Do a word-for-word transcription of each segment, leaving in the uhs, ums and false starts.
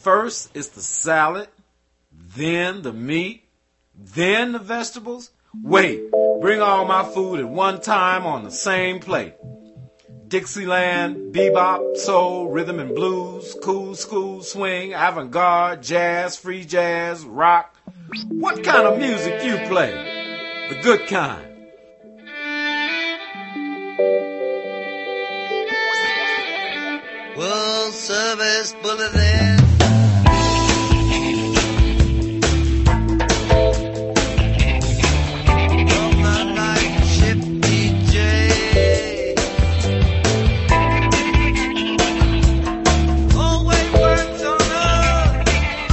First it's the salad, then the meat, then the vegetables. Wait, bring all my food at one time on the same plate. Dixieland, bebop, soul, rhythm and blues, cool school, swing, avant-garde, jazz, free jazz, rock. What kind of music you play? The good kind. World Service Bulletin. From the night shift D J. Always works on us.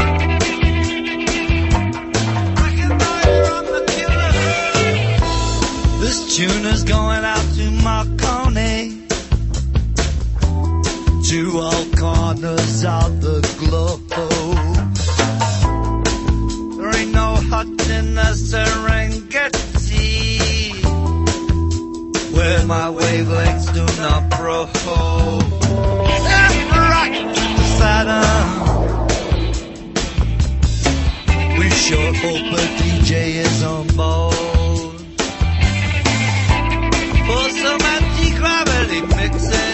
Recognize I'm the killer. This tune is going out to Marconi. To all corners of the globe. There ain't no hut in the Serengeti where my wavelengths do not probe. Left, right, Saturn. We sure hope a D J is on board for some anti-gravity mixing.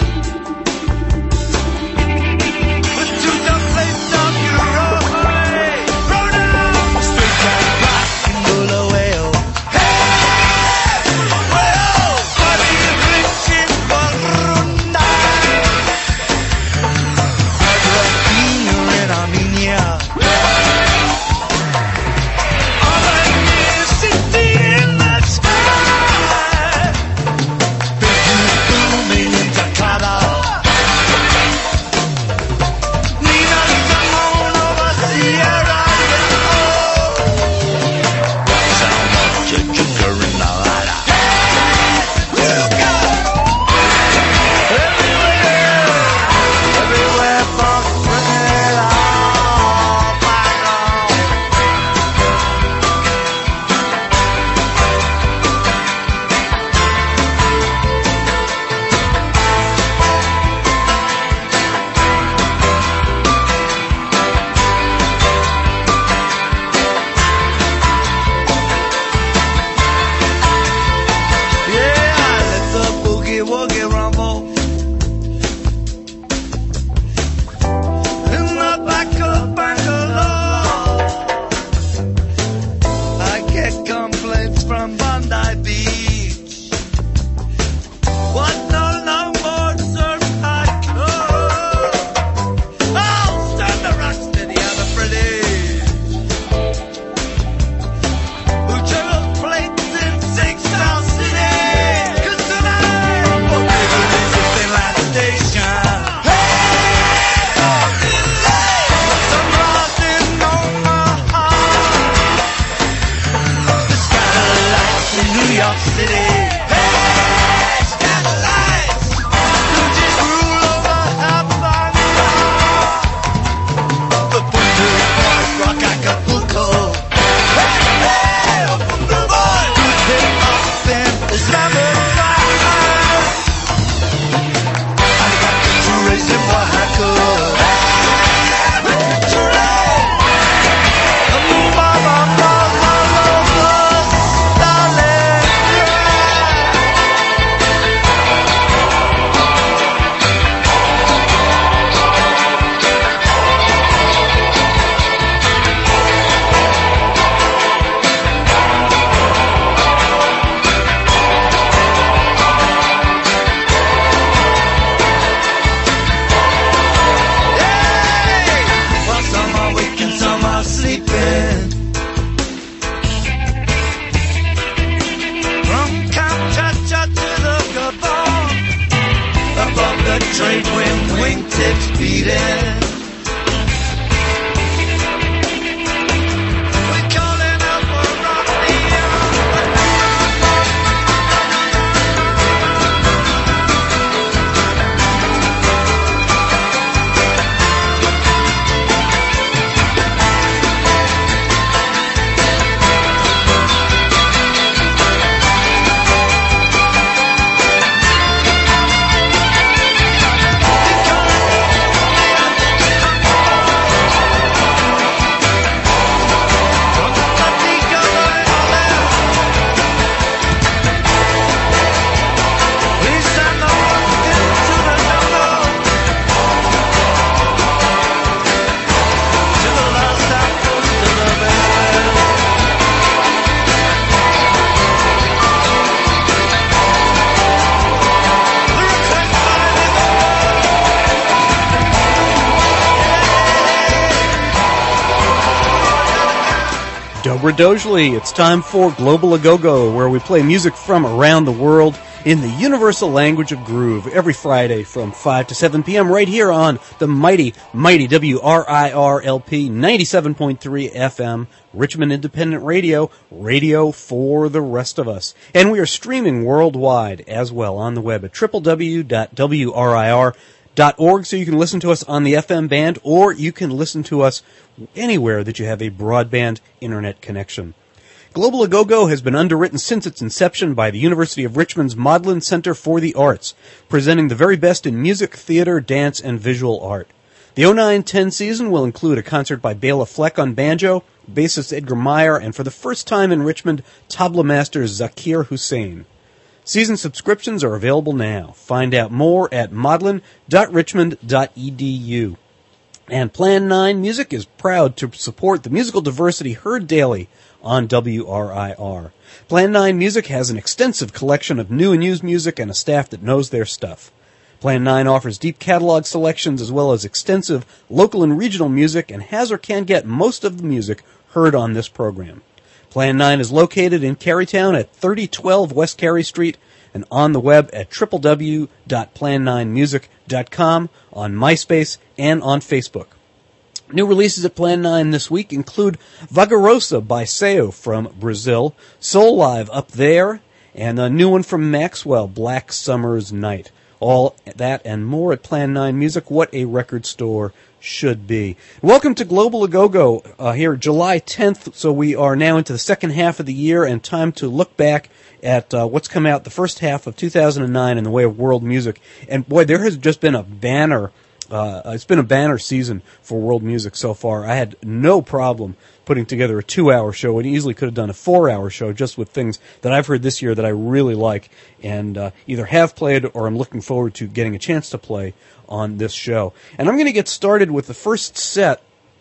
Dobra Dojli. It's time for Global A-Go-Go, where we play music from around the world in the universal language of groove every Friday from five to seven p.m. right here on the mighty, mighty W R I R L P ninety-seven point three F M, Richmond Independent Radio, radio for the rest of us. And we are streaming worldwide as well on the web at w w w dot w r i r dot org, so you can listen to us on the F M band, or you can listen to us anywhere that you have a broadband internet connection. Global A-Go-Go has been underwritten since its inception by the University of Richmond's Modlin Center for the Arts, presenting the very best in music, theater, dance, and visual art. The oh nine ten season will include a concert by Bela Fleck on banjo, bassist Edgar Meyer, and for the first time in Richmond, tabla master Zakir Hussain. Season subscriptions are available now. Find out more at modlin dot richmond dot e d u. And Plan nine Music is proud to support the musical diversity heard daily on W R I R. Plan nine Music has an extensive collection of new and used music and a staff that knows their stuff. Plan nine offers deep catalog selections as well as extensive local and regional music and has or can get most of the music heard on this program. Plan nine is located in Carytown at thirty twelve West Cary Street and on the web at w w w dot plan nine music dot com, on MySpace, and on Facebook. New releases at Plan nine this week include Vagarosa by Seo from Brazil, Soul Live Up There, and a new one from Maxwell, Black Summer's Night. All that and more at Plan nine Music, what a record store should be. Welcome to Global A-Go-Go uh, here July tenth, so we are now into the second half of the year and time to look back at uh, what's come out the first half of two thousand nine in the way of world music. And boy, there has just been a banner, uh, it's been a banner season for world music so far. I had no problem putting together a two-hour show and easily could have done a four-hour show just with things that I've heard this year that I really like and uh, either have played or I'm looking forward to getting a chance to play on this show. And I'm going to get started with the first set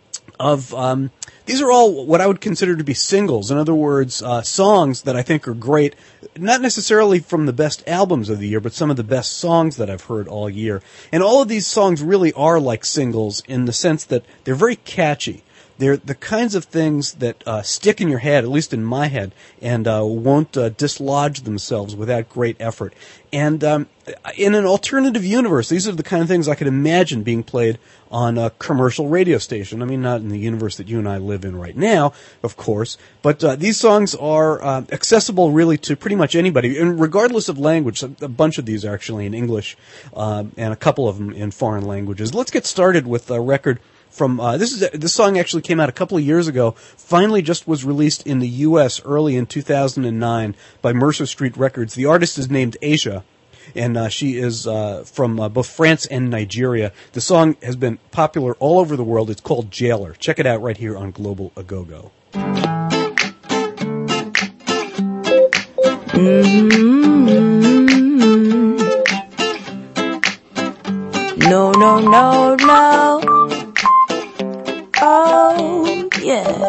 of, um, these are all what I would consider to be singles. In other words, uh, songs that I think are great, not necessarily from the best albums of the year, but some of the best songs that I've heard all year. And all of these songs really are like singles in the sense that they're very catchy. They're the kinds of things that uh, stick in your head, at least in my head, and uh, won't uh, dislodge themselves without great effort. And um, in an alternative universe, these are the kind of things I could imagine being played on a commercial radio station. I mean, not in the universe that you and I live in right now, of course, but uh, these songs are uh, accessible really to pretty much anybody, and regardless of language. A bunch of these are actually in English, uh, and a couple of them in foreign languages. Let's get started with a record from, uh, this is, this song actually came out a couple of years ago, finally just was released in the U S early in two thousand nine by Mercer Street Records. The artist is named Asia, and uh, she is uh, from uh, both France and Nigeria. The song has been popular all over the world. It's called Jailer. Check it out right here on Global A-Go-Go. Mm-hmm. No, no, no, no. Oh, yeah.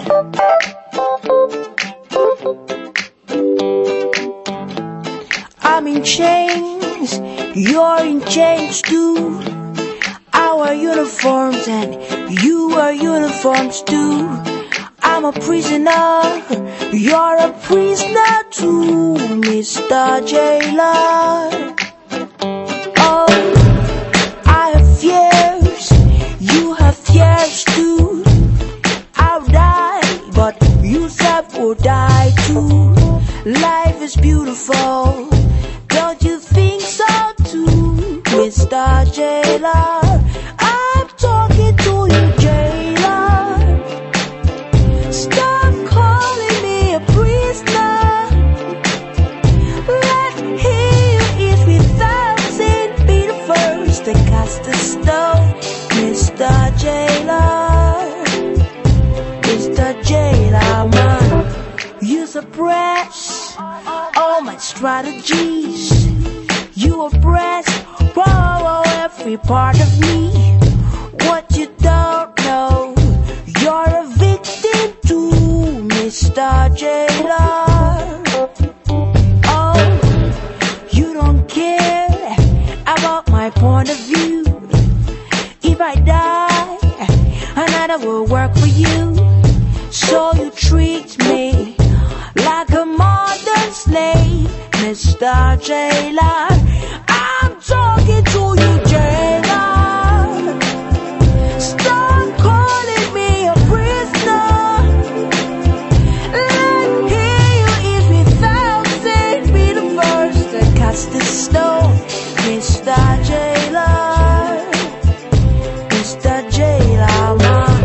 I'm in chains, you're in chains too. Our uniforms and you are uniforms too. I'm a prisoner, you're a prisoner too, Mister Jailer. Oh, I have fears, you have fears too. I'll die, but you self will die too. Life is beautiful, don't you think so too, Mister Jailer? I'm talking to you, Jailer. Stop calling me a prisoner. Let him eat without sin. Be the first to cast the stone, Mister Jailer. Mister Jailer, man, you suppress all my strategies. You oppress, whoa, every part of me. What you don't know, you're a victim too, Mister Jailer. Oh, you don't care about my point of view. If I die, another will work for you. So you treat me jailer. I'm talking to you, jailer. Stop calling me a prisoner. Let hear you is without sin. Be the first to cast the stone, Mister Jailer, Mister Jailer man.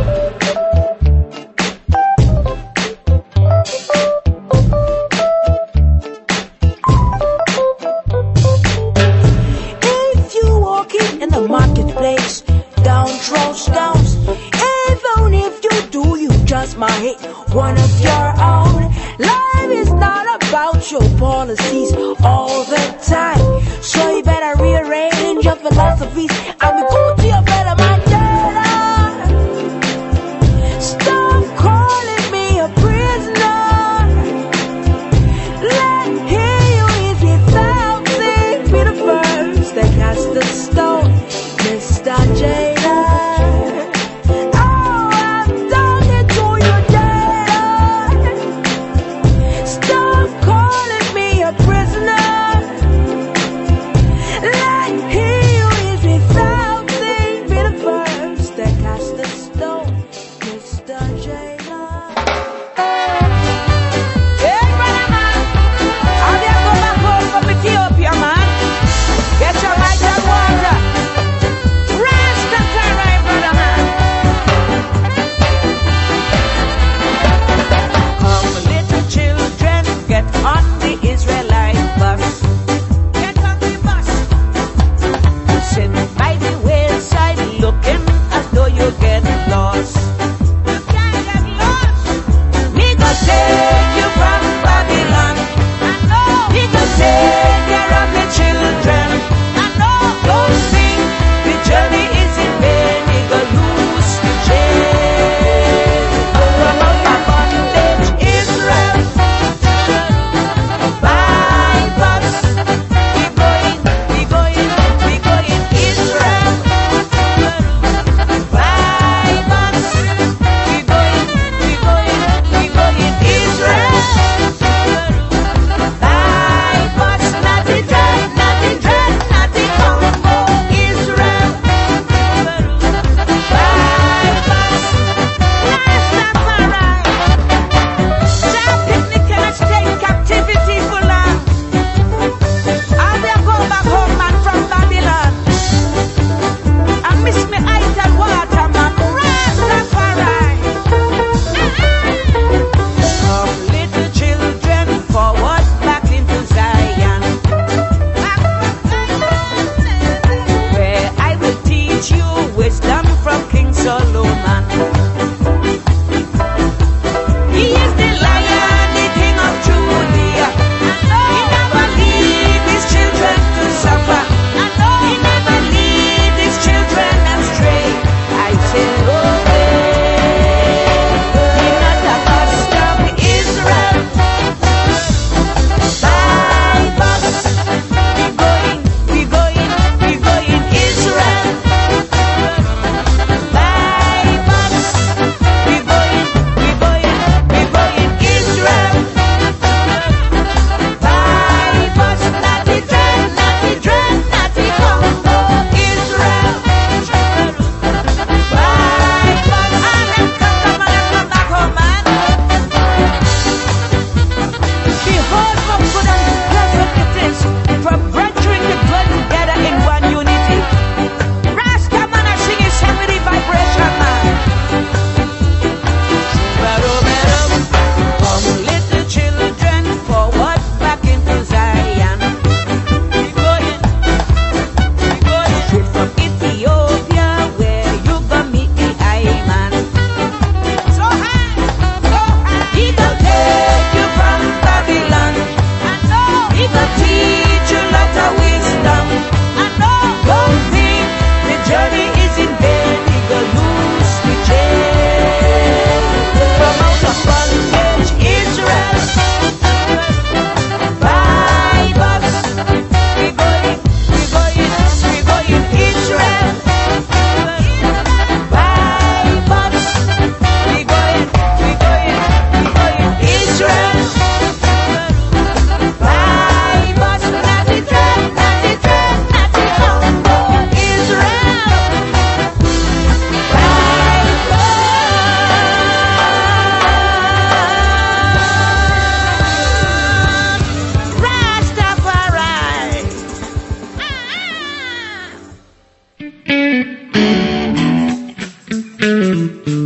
If you walking in the marketplace, don't throw stones. Even if you do, you just might hit one of your own. Life is not about your policies all the time, so you better rearrange your philosophies. I'm a good to your better man, jailer. Stop calling me a prisoner. Let hear you is without sin. Be the first that cast the stone, Mister Jailer. Oh, I'm talking to you, jailer. Stop calling me a prisoner. Let hear you is without sin. Be the first that cast the stone, Mister Jailer. Hey, brother man, how do you go back home from Ethiopia, man? Get your light and water. Rastafari, brother man. Come, little children, get on the Israelite bus. Get on the bus. Sit by the wayside, looking as though you get lost. You can't get lost. Me go take you from Babylon. I know. Me go take care of the children. I know. Don't think the journey is in vain. Me go lose the chain. From out of bondage, Israel. By bus. We going, we going, we going Israel. By bus. We going, we going, we going Israel. By bus. Now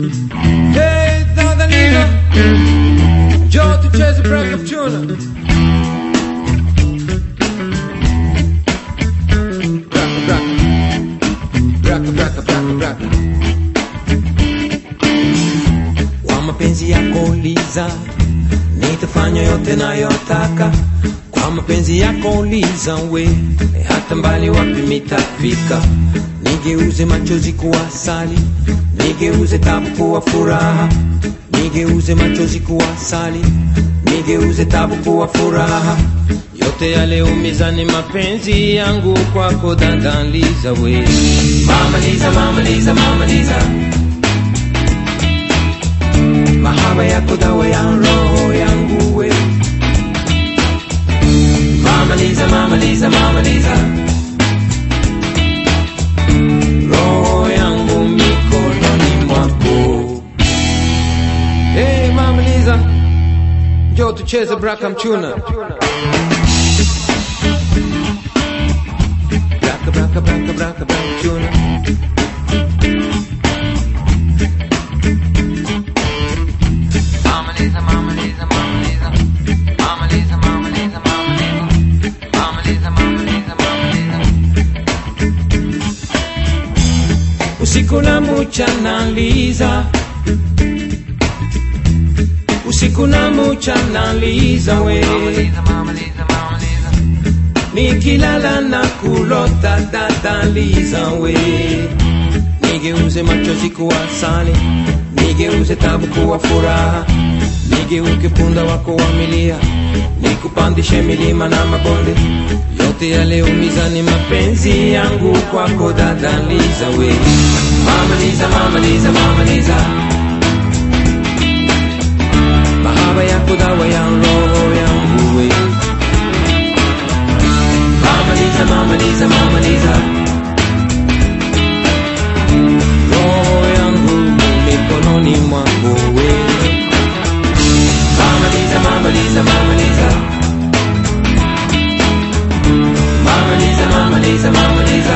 Hey, Dadalina, Joe to chase a break of tuna. Braka, braka, braka, braka. Kwa mapenzi yako Liza, nitafanya yote nayotaka. Kwa mapenzi yako Liza we, hata mbali wapi mitafika. Nigeuze machozi kuwa asali, nigeuze tabu kuwa furaha. Nigeuze machozi kuwa asali, nigeuze tabu kuwa furaha. Yote yaleumiza ni mapenzi yangu kwako dada Liza we. Mama Liza, Mama Liza, Mama Liza, mahaba yako dawa ya roho yangu we. Mama Liza, Mama Liza, Mama Liza, roho yangu mikononi mwako. Hey Mama Liza, njoo tucheze braka mchuna. Braka, braka, braka, braka, braka mchuna. Mama Liza, Mama Liza, Mama Liza, Mama Liza, Mama Liza, Mama Liza, Mama Liza, Mama Liza, Mama Liza. Usiku na mchana Liza, usiku na mchana Liza we. Mama Liza, Mama Liza, Mama Liza, nikilala na kulota dada Liza we. Nigeuze machozi kuwa asali, nigeuze tabu kuwa furaha. Nigeuke punda wako wa milia, nikupandishe milima na mabonde. Yote yaleumiza ni mapenzi yangu kwako dada Liza we. Mama Liza, Mama Liza, Mama Liza, mahaba yako dawa ya roho yangu we. Mama Liza, Mama Liza, Mama Liza, roho yangu mikononi mwako we. Mama Liza, Mama Liza, Mama Liza, Mama Liza, Mama Liza, Mama Liza,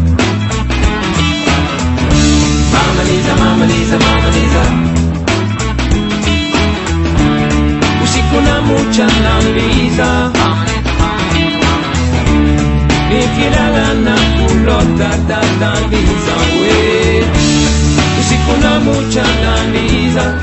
Mama Liza, Mama Liza, Mama Liza. Usiku na mchana Liza, nikilala na kulota dada Liza we. Usiku na mchana Liza,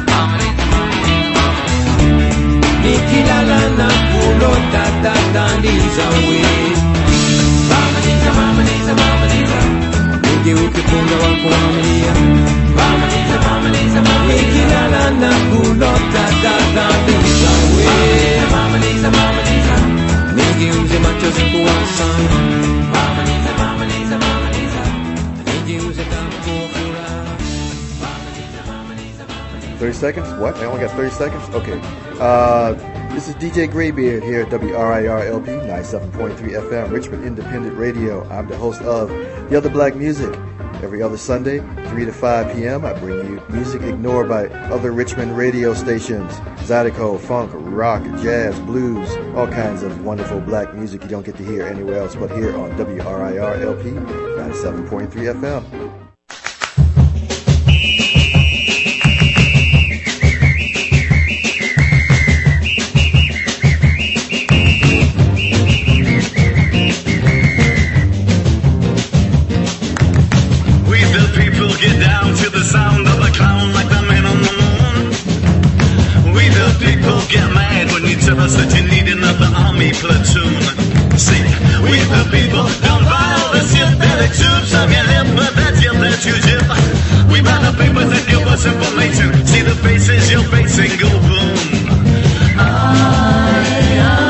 nikilala na kulota dada Liza we. Mama Liza, Mama Liza, Mama Liza, nigeuke punda wako wa milia. Mama Liza, Mama Liza, Mama Liza, nikilala na kulota dada Liza we. Mama Liza, Mama Liza, nigeuze machozi kuwa asali. Mama Liza, Mama Liza, Mama Liza, nigeuze tabu kuwa furaha. Mama Liza, Mama Liza, Mama Liza. thirty seconds? What? I only got thirty seconds? Okay. Uh, this is D J Graybeard here at W R I R L P ninety-seven point three F M, Richmond Independent Radio. I'm the host of The Other Black Music. Every other Sunday, three to five p.m., I bring you music ignored by other Richmond radio stations. Zydeco, funk, rock, jazz, blues, all kinds of wonderful black music you don't get to hear anywhere else but here on W R I R L P ninety-seven point three F M. Get down to the sound of a clown like the man on the moon. We the people get mad when you tell us that you need another army platoon. See, we the people don't buy all the synthetic tubes of your lip, but that's your that you jib. We buy the papers that give us information. See the faces you're facing go boom. I, I,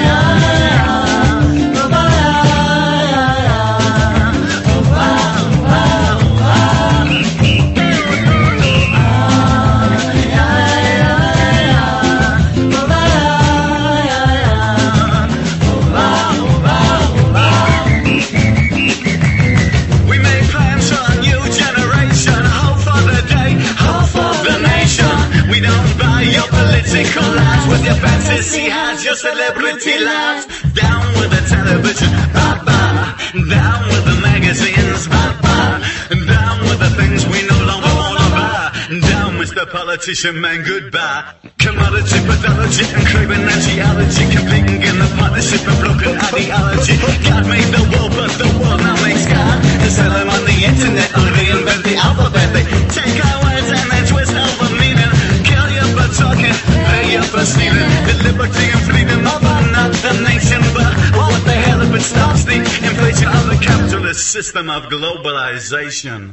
with your fantasy has your celebrity lives. Down with the television, bye bye. Down with the magazines, bye bye. Down with the things we no longer wanna buy. Down wish the politician man goodbye. Commodity, pathology, and craving ideology, competing in the partnership of broken ideology. God made the world, but the world now makes God. And sell them on the internet, or reinvent the alphabet. They take our words and they twist over meaning. Kill you for talking, pay you for stealing. The liberty and freedom of another nation. But what the hell if it stops the inflation of the capitalist system of globalization?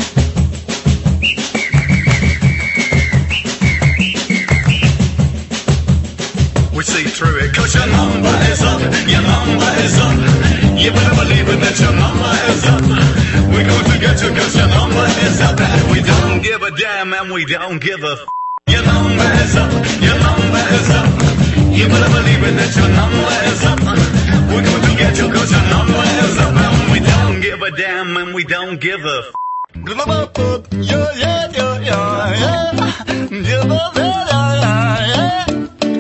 We see through it, cause your number is up, your number is up. You better believe it that your number is up. We're going to get you cause your number is up. And we don't give a damn and we don't give a f***. Your number is up, your number is up. You better believe it that your number is up. We're going to get you cause your number is up. And we don't give a damn and we don't give a f***. Yeah, yeah, yeah, yeah, yeah.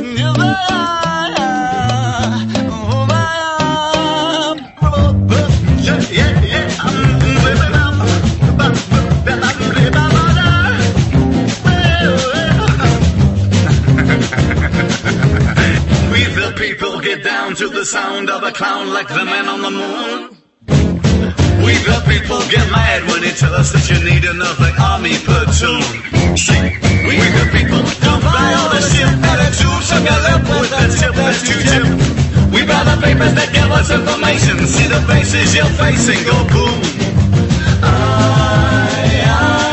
We the people get down to the sound of a clown like the man on the moon. We the people get mad when they tell us that you need another army platoon. See, we the people don't buy all the shit that are true, so get left with the tip that you tip. We buy the papers that give us information, see the faces you're facing, go boom. I, I,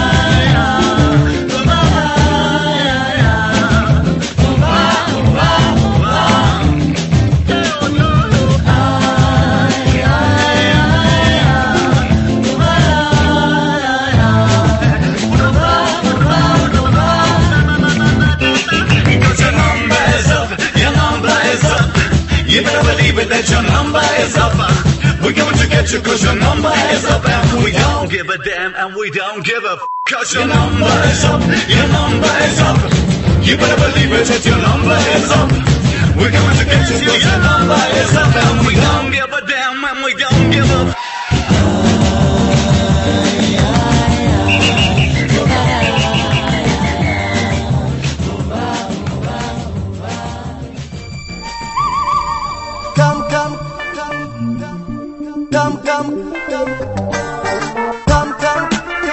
you better believe it that your number is up. We're going to get you cause your number is up. And we don't give a damn and we don't give a f*** cause your number is up. Your number is up. You better believe it that your number is up. We're going to get you cause your number is up. And we don't give a damn and we don't give a f***. Come, come, come, come, come, come, come, come,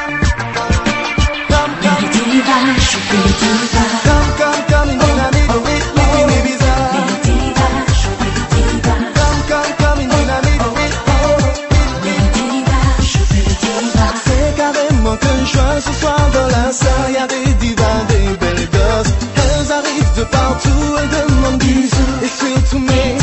come, come, diva, je fais diva. come, come, come, in dynamique, with me, me bizarre. Diva, je fais diva. Come, come, come, in dynamique, with me, Diva, je fais diva. c'est carrément que joie ce soir dans la salle. Y'a des divas, des belles gosses. Elles arrivent de partout et demandent bisous. Et surtout mes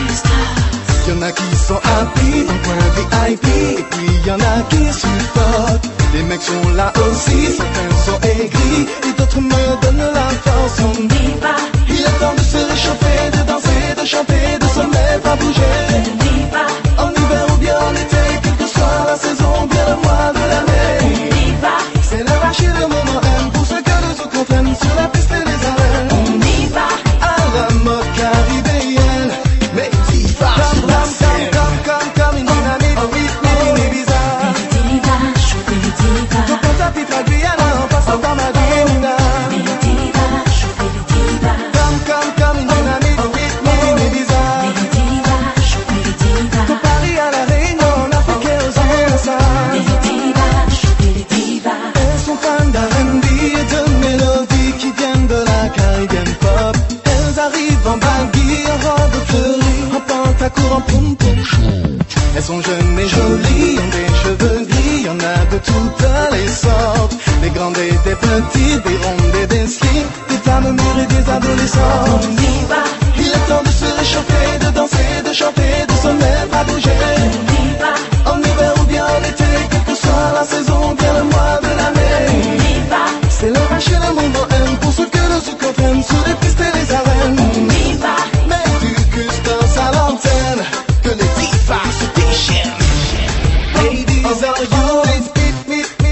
y'en a qui sont happy, en coin V I P. Et puis y'en a qui supportent. Les mecs sont là aussi, certains sont aigris. Et d'autres me donnent la force. On Diva, il est temps de se réchauffer, de danser, de chanter, de se mettre à bouger. diva, En hiver ou bien en été, quelle que soit la saison, bien le mois de l'année. diva, C'est le rachis, le moment M pour ceux que nous nous comprennent sur la piste et les arènes. on y va. À la mode caribéenne, mais diva. Come, come, come, come, come, come, in dynamique, with me, me bizarre. Diva, je fais diva. Tout pour ta petite Guyana, en passant par ma Guinée. Diva, je fais diva. Come, come, come, in dynamique, with me, me bizarre. Diva, je fais diva. De Paris à la Réunion, en Afrique et aux Américains. Diva, je fais diva. Elles sont fans d'R and B et de mélodies qui viennent de la Caribbean pop. Elles arrivent en baggy, en robe fleurie, en pantacourt, en poum poum. Elles sont jeunes et jolies, ont des cheveux gris, y'en a de toutes les sortes. Des grandes et des petites, des rondes et des slims, des femmes mûres et des adolescents. Diva, Il est temps de se réchauffer, de danser, de chanter, de se mettre à bouger. diva, En hiver ou bien en été, quelle que soit la saison, bien le mois de l'année. diva, C'est le rach et le moment M pour ceux que nous nous comprennent sur les pistes et les arènes. diva. Mais du Custance à l'antenne, que les divas se déchaînent. Ladies, are you with me, me, me?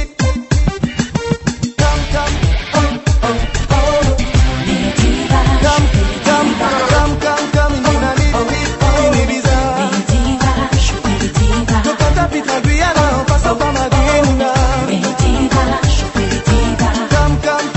Come, come, oh, oh, oh. Diva, Come, come, come, come, come, in dynamique, with me, me bizarre. diva, je fais diva. De Pointe-à-Pitre à Guyana, en passant par ma Guinée. Diva, je fais diva. Come, come,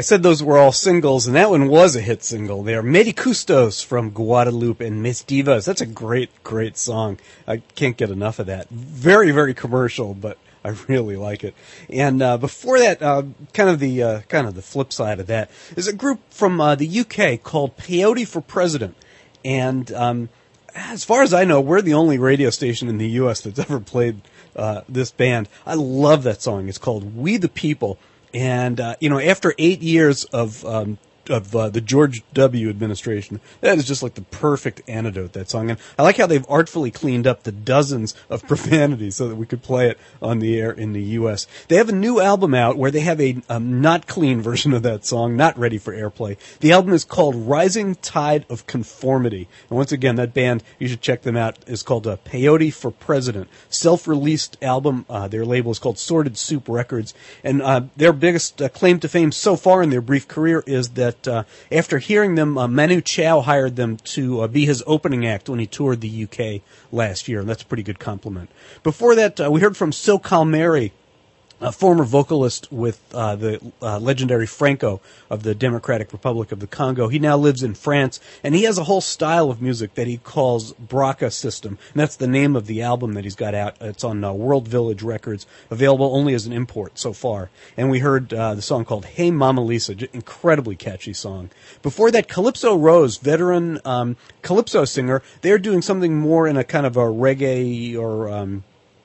I said those were all singles, and that one was a hit single. They are Medicustos from Guadalupe and Mis Divas. That's a great, great song. I can't get enough of that. Very, very commercial, but I really like it. And uh, before that, uh, kind of the uh, kind of the flip side of that is a group from uh, the U K called Peyote for President. And um, as far as I know, we're the only radio station in the U S that's ever played uh, this band. I love that song. It's called We the People. And, uh, you know, after eight years of um, of uh, the George W. administration, that is just like the perfect antidote, that song. And I like how they've artfully cleaned up the dozens of profanities so that we could play it on the air in the U S. They have a new album out where they have a um, not clean version of that song, not ready for airplay. The album is called Rising Tide of Conformity. And once again, that band, you should check them out, is called uh, Peyote for President. Self-released album. Uh, their label is called Sorted Soup Records. And uh, their biggest uh, claim to fame so far in their brief career is that Uh, after hearing them, uh, Manu Chao hired them to uh, be his opening act when he toured the U K last year, and that's a pretty good compliment. Before that, uh, we heard from Sil Calmeri, a former vocalist with uh, the uh, legendary Franco of the Democratic Republic of the Congo. He now lives in France, and he has a whole style of music that he calls Braca System, and that's the name of the album that he's got out. It's on uh, World Village Records, available only as an import so far. And we heard uh, the song called Hey Mama Lisa, j- incredibly catchy song. Before that, Calypso Rose, veteran um, Calypso singer. They're doing something more in a kind of a reggae or... Um,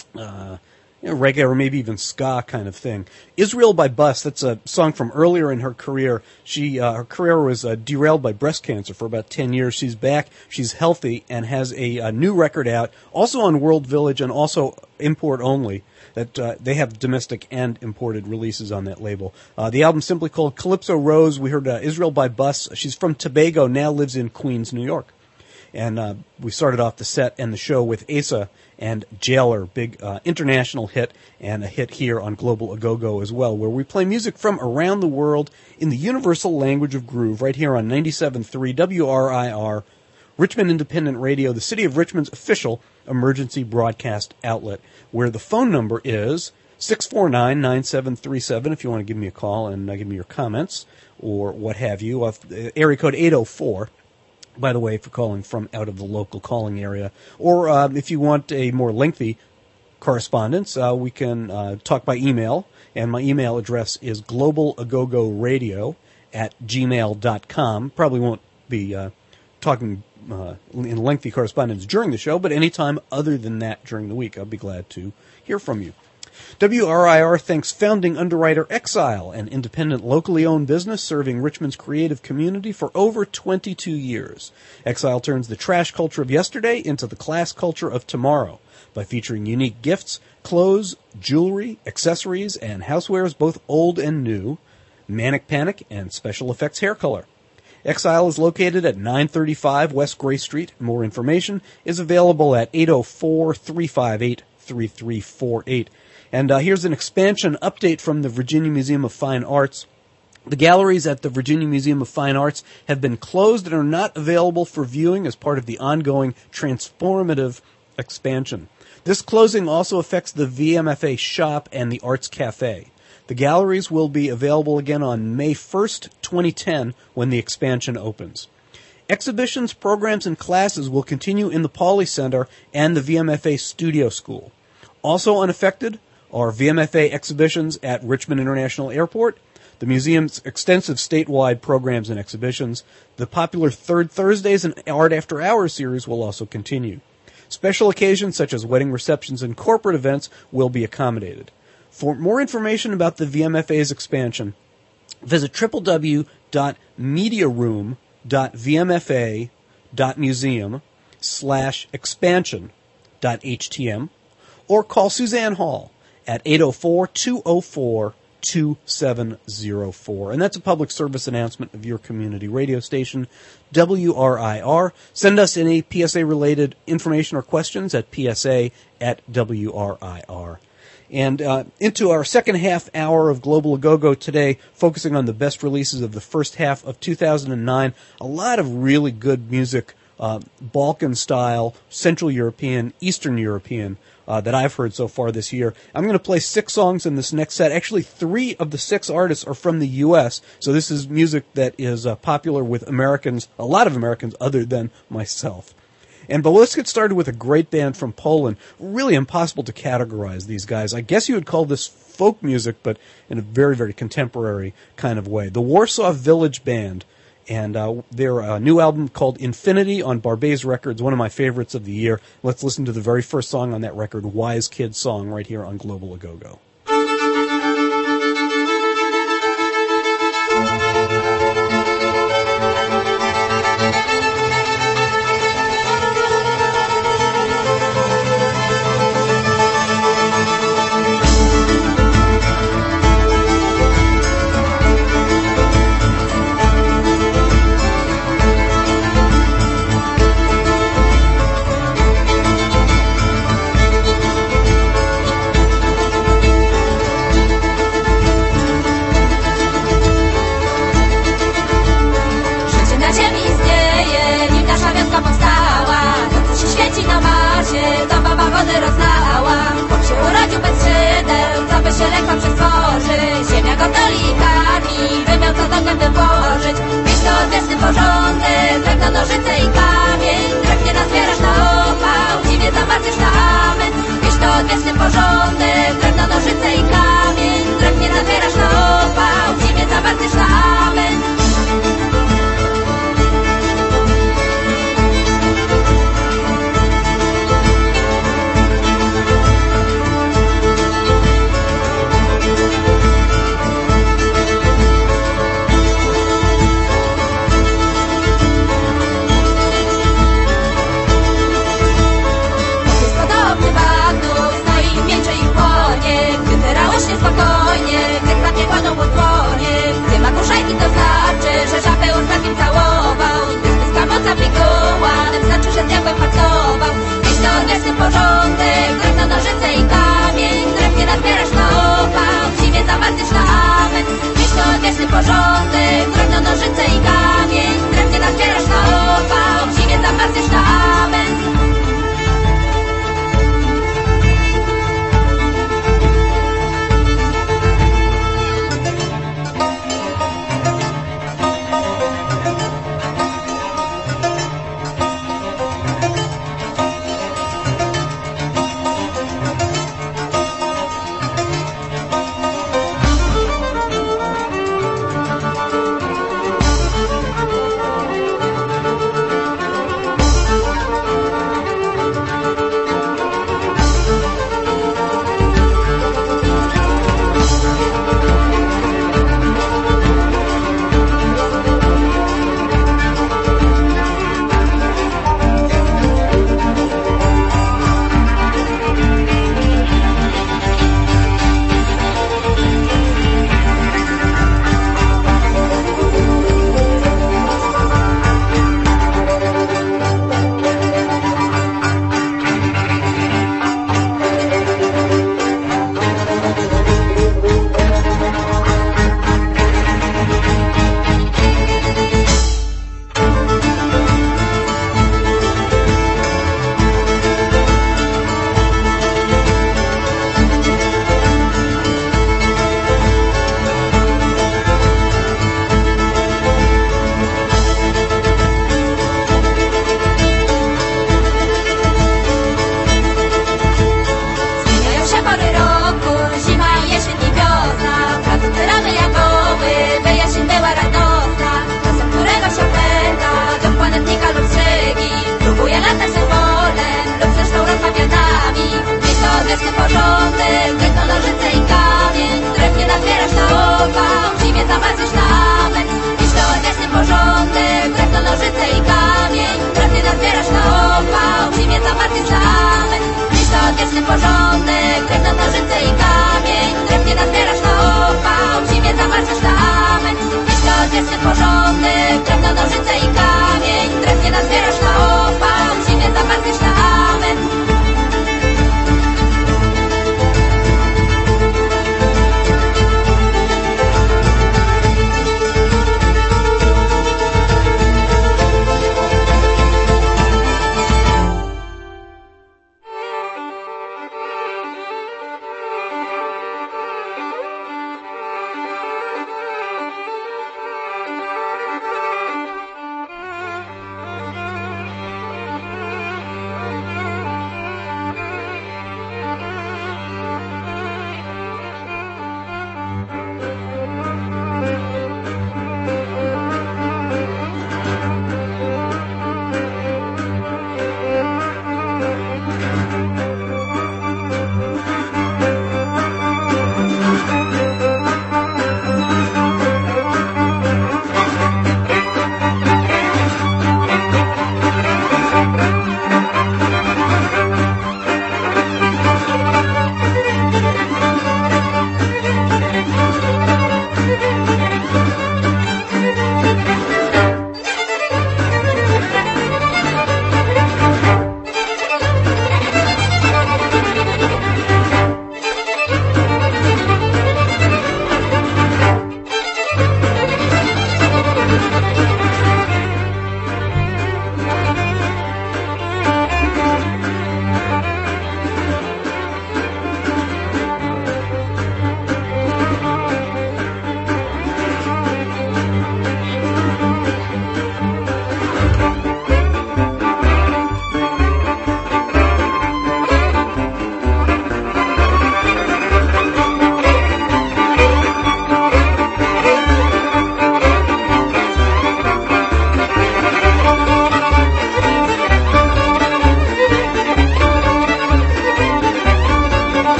uh, You know, reggae or maybe even ska kind of thing. Israel by Bus, that's a song from earlier in her career. She uh, her career was uh, derailed by breast cancer for about ten years. She's back, she's healthy, and has a, a new record out, also on World Village and also import only. That uh, they have domestic and imported releases on that label. Uh, the album's simply called Calypso Rose. We heard uh, Israel by Bus. She's from Tobago, now lives in Queens, New York. And uh, we started off the set and the show with Asa and Jailer, big uh, international hit, and a hit here on Global Agogo as well, where we play music from around the world in the universal language of groove, right here on ninety-seven point three W R I R, Richmond Independent Radio, the City of Richmond's official emergency broadcast outlet, where the phone number is six four nine, nine seven three seven if you want to give me a call and uh, give me your comments or what have you. Uh, area code eight oh four. By the way, for calling from out of the local calling area. Or uh, if you want a more lengthy correspondence, uh, we can uh, talk by email. And my email address is globalagogoradio at gmail dot com. Probably won't be uh, talking uh, in lengthy correspondence during the show, but anytime other than that during the week, I'll be glad to hear from you. W R I R thanks founding underwriter Exile, an independent, locally owned business serving Richmond's creative community for over twenty-two years. Exile turns the trash culture of yesterday into the class culture of tomorrow by featuring unique gifts, clothes, jewelry, accessories, and housewares both old and new, Manic Panic, and special effects hair color. Exile is located at nine thirty-five West Gray Street. More information is available at eight oh four, three five eight, three three four eight. And uh, here's an expansion update from the Virginia Museum of Fine Arts. The galleries at the Virginia Museum of Fine Arts have been closed and are not available for viewing as part of the ongoing transformative expansion. This closing also affects the V M F A shop and the Arts Cafe. The galleries will be available again on May first, twenty ten, when the expansion opens. Exhibitions, programs, and classes will continue in the Pauley Center and the V M F A Studio School. Also unaffected are V M F A exhibitions at Richmond International Airport, the museum's extensive statewide programs and exhibitions. The popular Third Thursdays and Art After Hours series will also continue. Special occasions such as wedding receptions and corporate events will be accommodated. For more information about the V M F A's expansion, visit w w w dot media room dot v m f a dot museum slash expansion dot h t m or call Suzanne Hall at eight oh four, two oh four, two seven oh four. And that's a public service announcement of your community radio station, W R I R. Send us any P S A-related information or questions at p s a at w r i r. And uh, into our second half hour of Global Agogo today, focusing on the best releases of the first half of two thousand nine. A lot of really good music uh, Balkan style, Central European, Eastern European uh, that I've heard so far this year. I'm going to play six songs in this next set. Actually, three of the six artists are from the U S, so this is music that is uh, popular with Americans, a lot of Americans other than myself. And but let's get started with a great band from Poland. Really impossible to categorize these guys. I guess you would call this folk music, but in a very, very contemporary kind of way. The Warsaw Village Band, and uh, their uh, new album called Infinity on Barbès Records, one of my favorites of the year. Let's listen to the very first song on that record, Wise Kid Song, right here on Global A Go Go.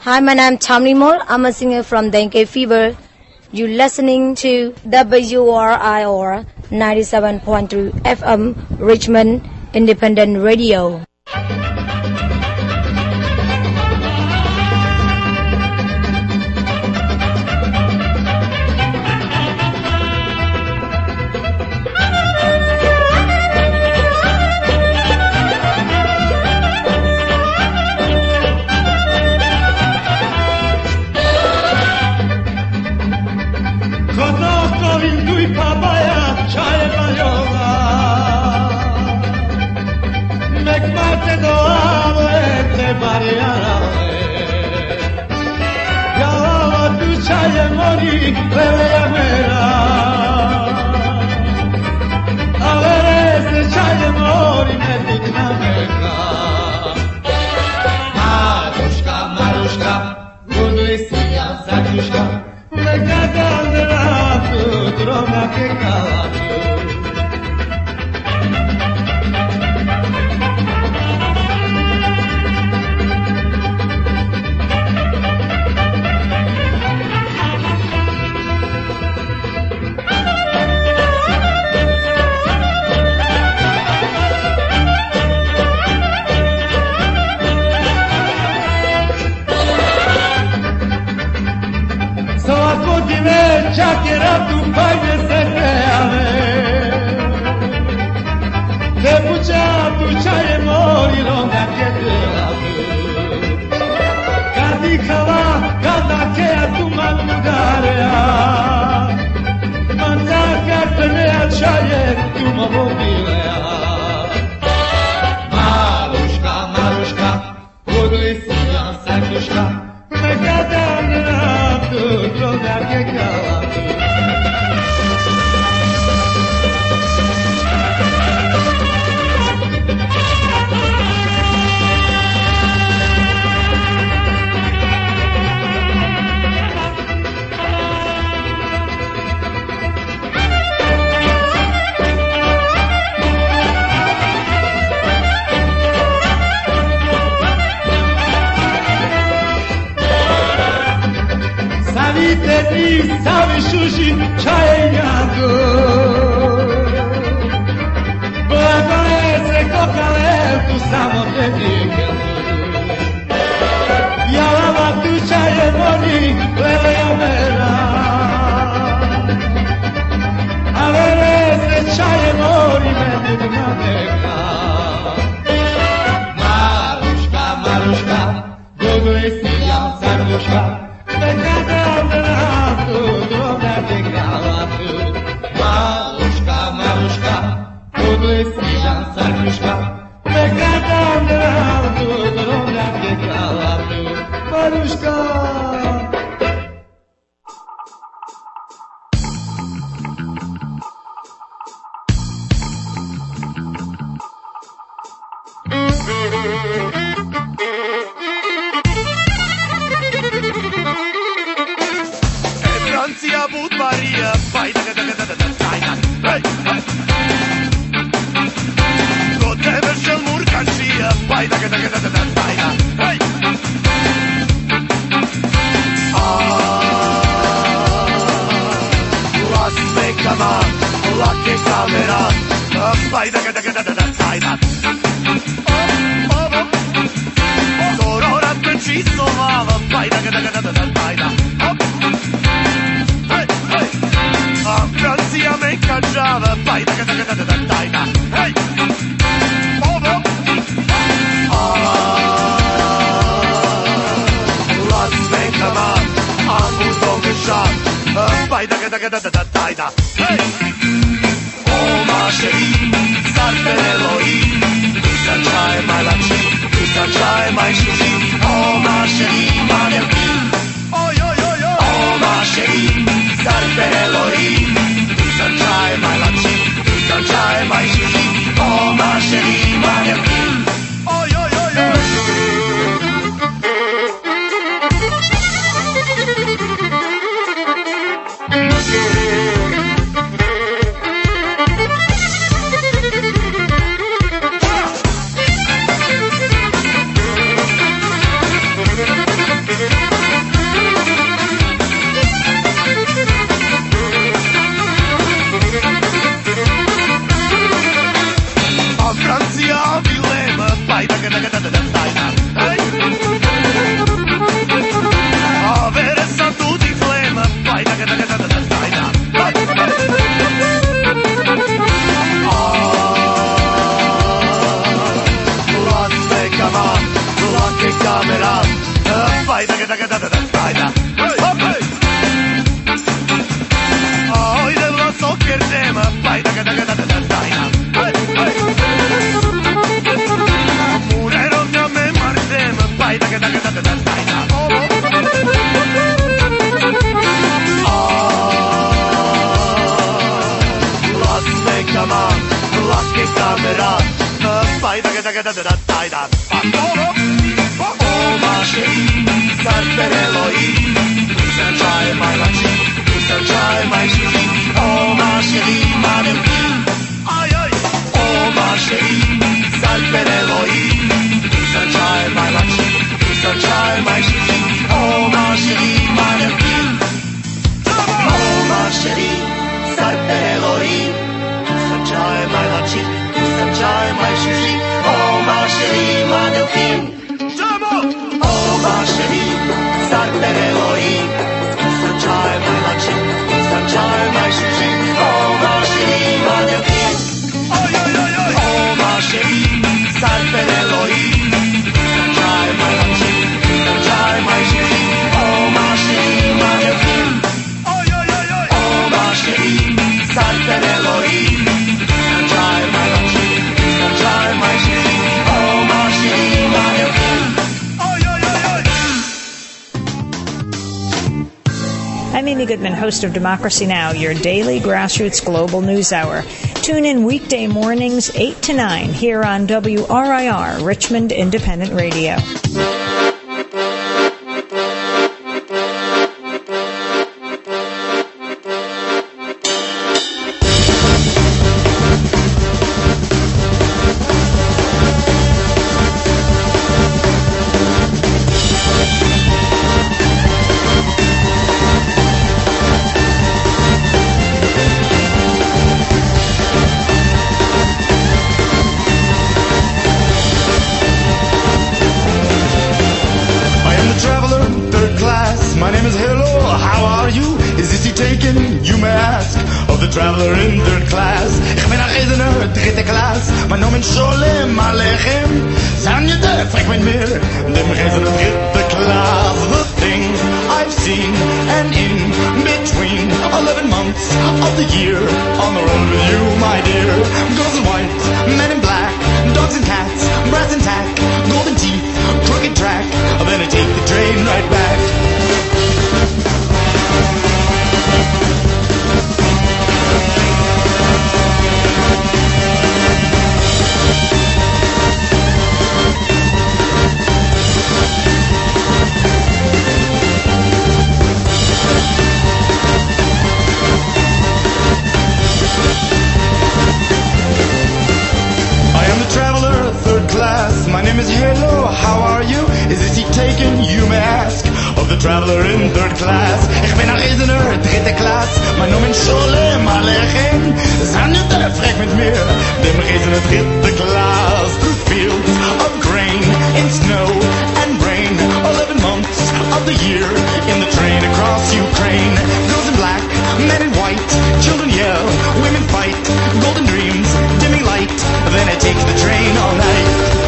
Hi, my name is Tommy Moore. I'm a singer from Dengue Fever. You're listening to W R I R ninety-seven point three F M, Richmond Independent Radio. Thank you. lucky camera. Spider, get a get a spider. Oh, the little soccer team. Spider, get a get a spider. Murero no me marchem. Spider, get a get a spider. Let's make a man, lucky camera. Spider, get a get a spider. Oh, ma chérie, Santa Elohim, Santa my lucky, Santa my chérie. Oh, ma chérie, ma belle. Aïe aïe. Oh, ma chérie, Santa Elohim, Santa my lucky, Santa my chérie. Oh, ma chérie, ma belle. Oh, ma chérie, Santa Elohim, Santa my lucky, Santa my chérie. Oh, ma chérie, ma belle. Oh, ma chérie, Santa Elohim, Santa my lucky, Santa my chérie. Oh, ma chérie, ma belle. Oh, ma chérie, Santa Elohim, Santa my lucky, Santa my chérie. Oh, ma chérie, ma belle. Oh, ma chérie, Santa Elohim, Santa my lucky, Santa my chérie. Oh, ma chérie, ma belle. I'm Amy Goodman, host of Democracy Now!, your daily grassroots global news hour. Tune in weekday mornings eight to nine here on W R I R, Richmond Independent Radio. Traveler in third class. Ich bin ein Reisender, dritte Klasse. Mein Name ist Sholem Aleichem. San Yudef, frag mit mir, dem Reisender dritte Klasse. The things I've seen and in between eleven months of the year. On the road with you, my dear. Girls in white, men in black, dogs and cats, brass and tack, golden teeth, crooked track. Then I take the train right back. My name is Hello, how are you? Is this seat taken, you may ask, of the traveler in third class? Ich bin ein Reisender, dritte Klasse. Mein Name ist Sholem Aleichem. San Yudef, frag mit mir, dem Reisender dritte Klasse. Through fields of grain, in snow and rain, eleven months of the year, in the train across Ukraine. Girls in black, men in white, children yell, women fight, golden dreams, dimming light. Then I take the train all night.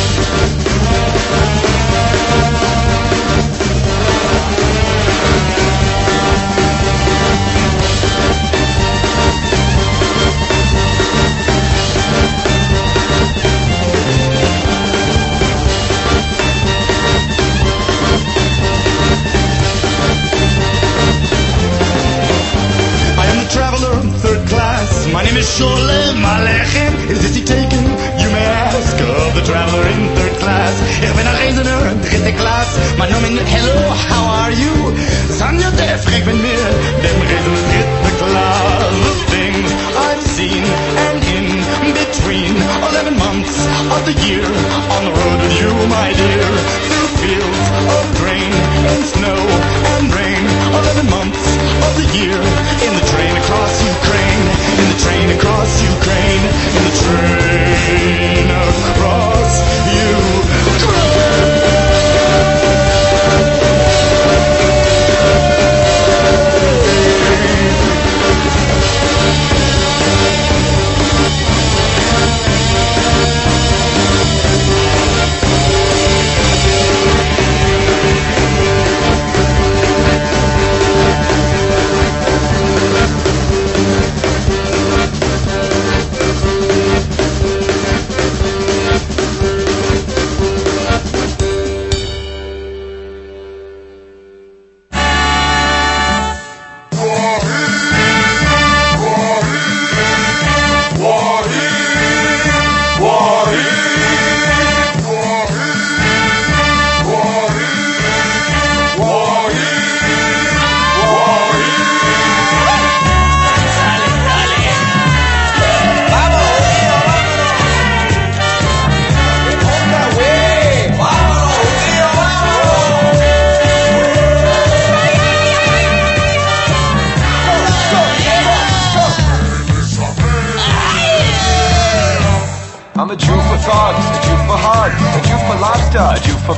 My name is Sholem Aleichem. Is this seat taken? You may ask of the traveler in third class. Ich bin ein Reisender, dritte Klasse. Mein Name ist Hello, how are you? San Yudef, frag mit mir, dem Reisender dritte Klasse. The things I've seen and in between eleven months of the year. On the road with you, my dear. Through fields of grain and snow and rain. Eleven months of the year. In the train across Ukraine. In the train across Ukraine, in the train across Ukraine.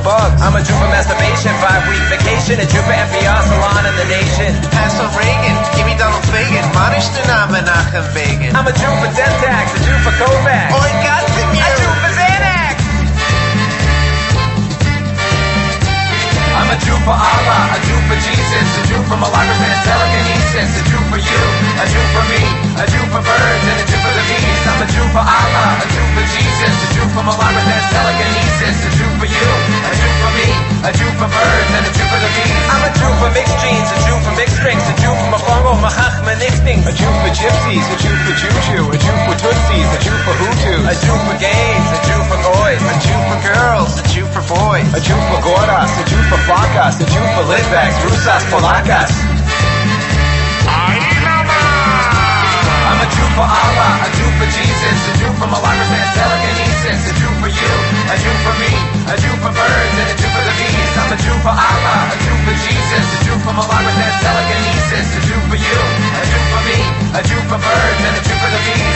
bugs. I'm a Jew for masturbation, five-week vacation, a Jew for N P R salon in the nation. Hassel Reagan, give me Donald Fagan, Manishtanah Menachem Begin. I'm a Jew for Dentax, a Jew for Kovac. Oh, I got to A Jew for Xanax. I'm a Jew for Allah, a Jew for Jesus, a Jew for Malakas and telekinesis, a Jew for you, a Jew for me, a Jew for birds, and a Jew for the bees. I'm a Jew for Allah, a Jew for Jesus, a Jew for Malakas and telekinesis, a Jew for you, a Jew for me, a Jew for birds, and a Jew for the bees. I'm a Jew for mixed genes, a Jew for mixed drinks, a Jew for Mafongo, Mahachma, Nixtings, a Jew for gypsies, a Jew for juju, a Jew for tootsies, a Jew for hutus, a Jew for gays, a Jew for goys, a Jew for girls, a Jew for boys, a Jew for goras, a Jew for flacas, a Jew for litvacs, rusas, polacas. I'm a Jew for Allah, a Jew for Jesus, a Jew for Malakas and telekinesis, a Jew for you, a Jew for me, a Jew for birds, and a Jew for the bees. I'm a Jew for Allah, a Jew for Jesus, a Jew for Malakas and telekinesis, a Jew for you, a Jew for me, a Jew for birds, and a Jew for the bees.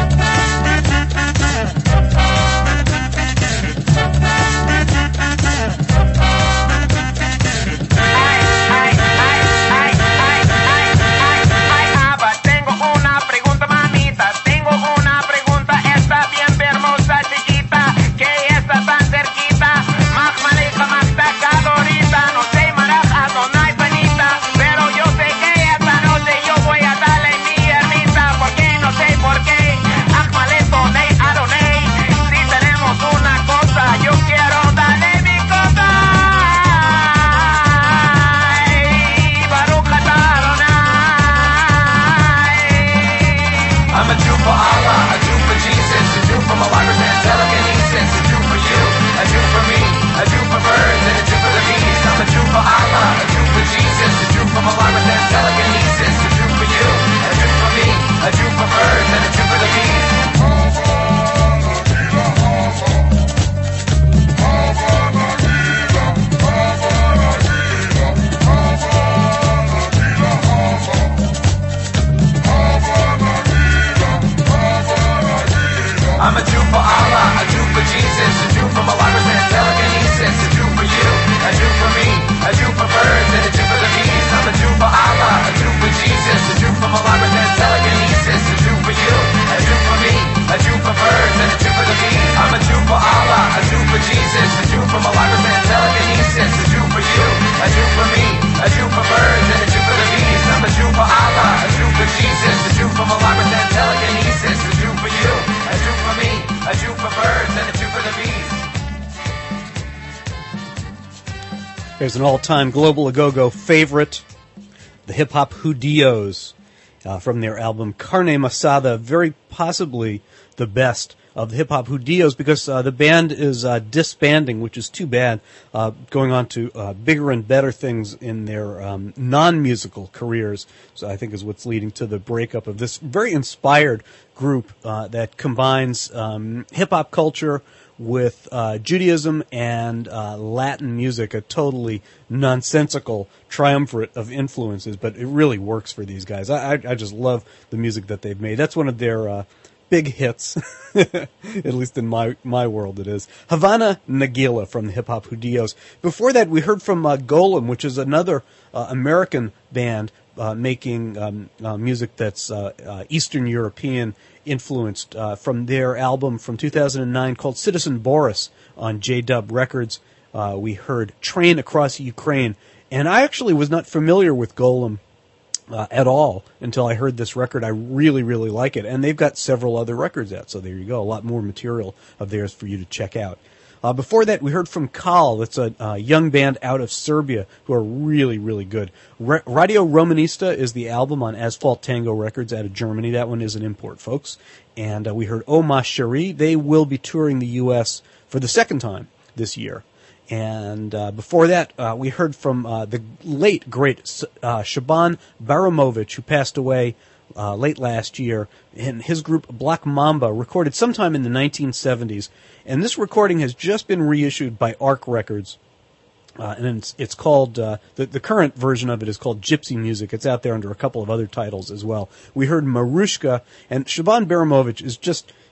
There's an all-time Global A-Go-Go favorite, the hip-hop Judíos, uh, from their album Carne Masada, very possibly the best of the hip-hop Judíos, because uh, the band is uh, disbanding, which is too bad, uh, going on to uh, bigger and better things in their um, non-musical careers, so I think is what's leading to the breakup of this very inspired group uh, that combines um, hip-hop culture with uh, Judaism and uh, Latin music, a totally nonsensical triumvirate of influences, but it really works for these guys. I, I, I just love the music that they've made. That's one of their uh, big hits, at least in my, my world it is. Havana Nagila from the Hip Hop Judíos. Before that, we heard from uh, Golem, which is another uh, American band uh, making um, uh, music that's uh, uh, Eastern European influenced, uh, from their album from two thousand nine called Citizen Boris on J-Dub Records. Uh, we heard Train Across Ukraine, and I actually was not familiar with Golem uh, at all until I heard this record. I really, really like it, and they've got several other records out, so there you go, a lot more material of theirs for you to check out. Uh, before that, we heard from Kal. That's a uh, young band out of Serbia who are really, really good. Ra- Radio Romanista is the album on Asphalt Tango Records out of Germany. That one is an import, folks. And uh, we heard Oh Ma Cherie. They will be touring the U S for the second time this year. And uh, before that, uh, we heard from uh, the late, great uh, Shaban Baramovic, who passed away uh, late last year. And his group, Black Mamba, recorded sometime in the nineteen seventies. And this recording has just been reissued by Arc Records. Uh, and it's, it's called, uh, the, the current version of it is called Gypsy Music. It's out there under a couple of other titles as well. We heard Marushka, and Shaban Baramovic is just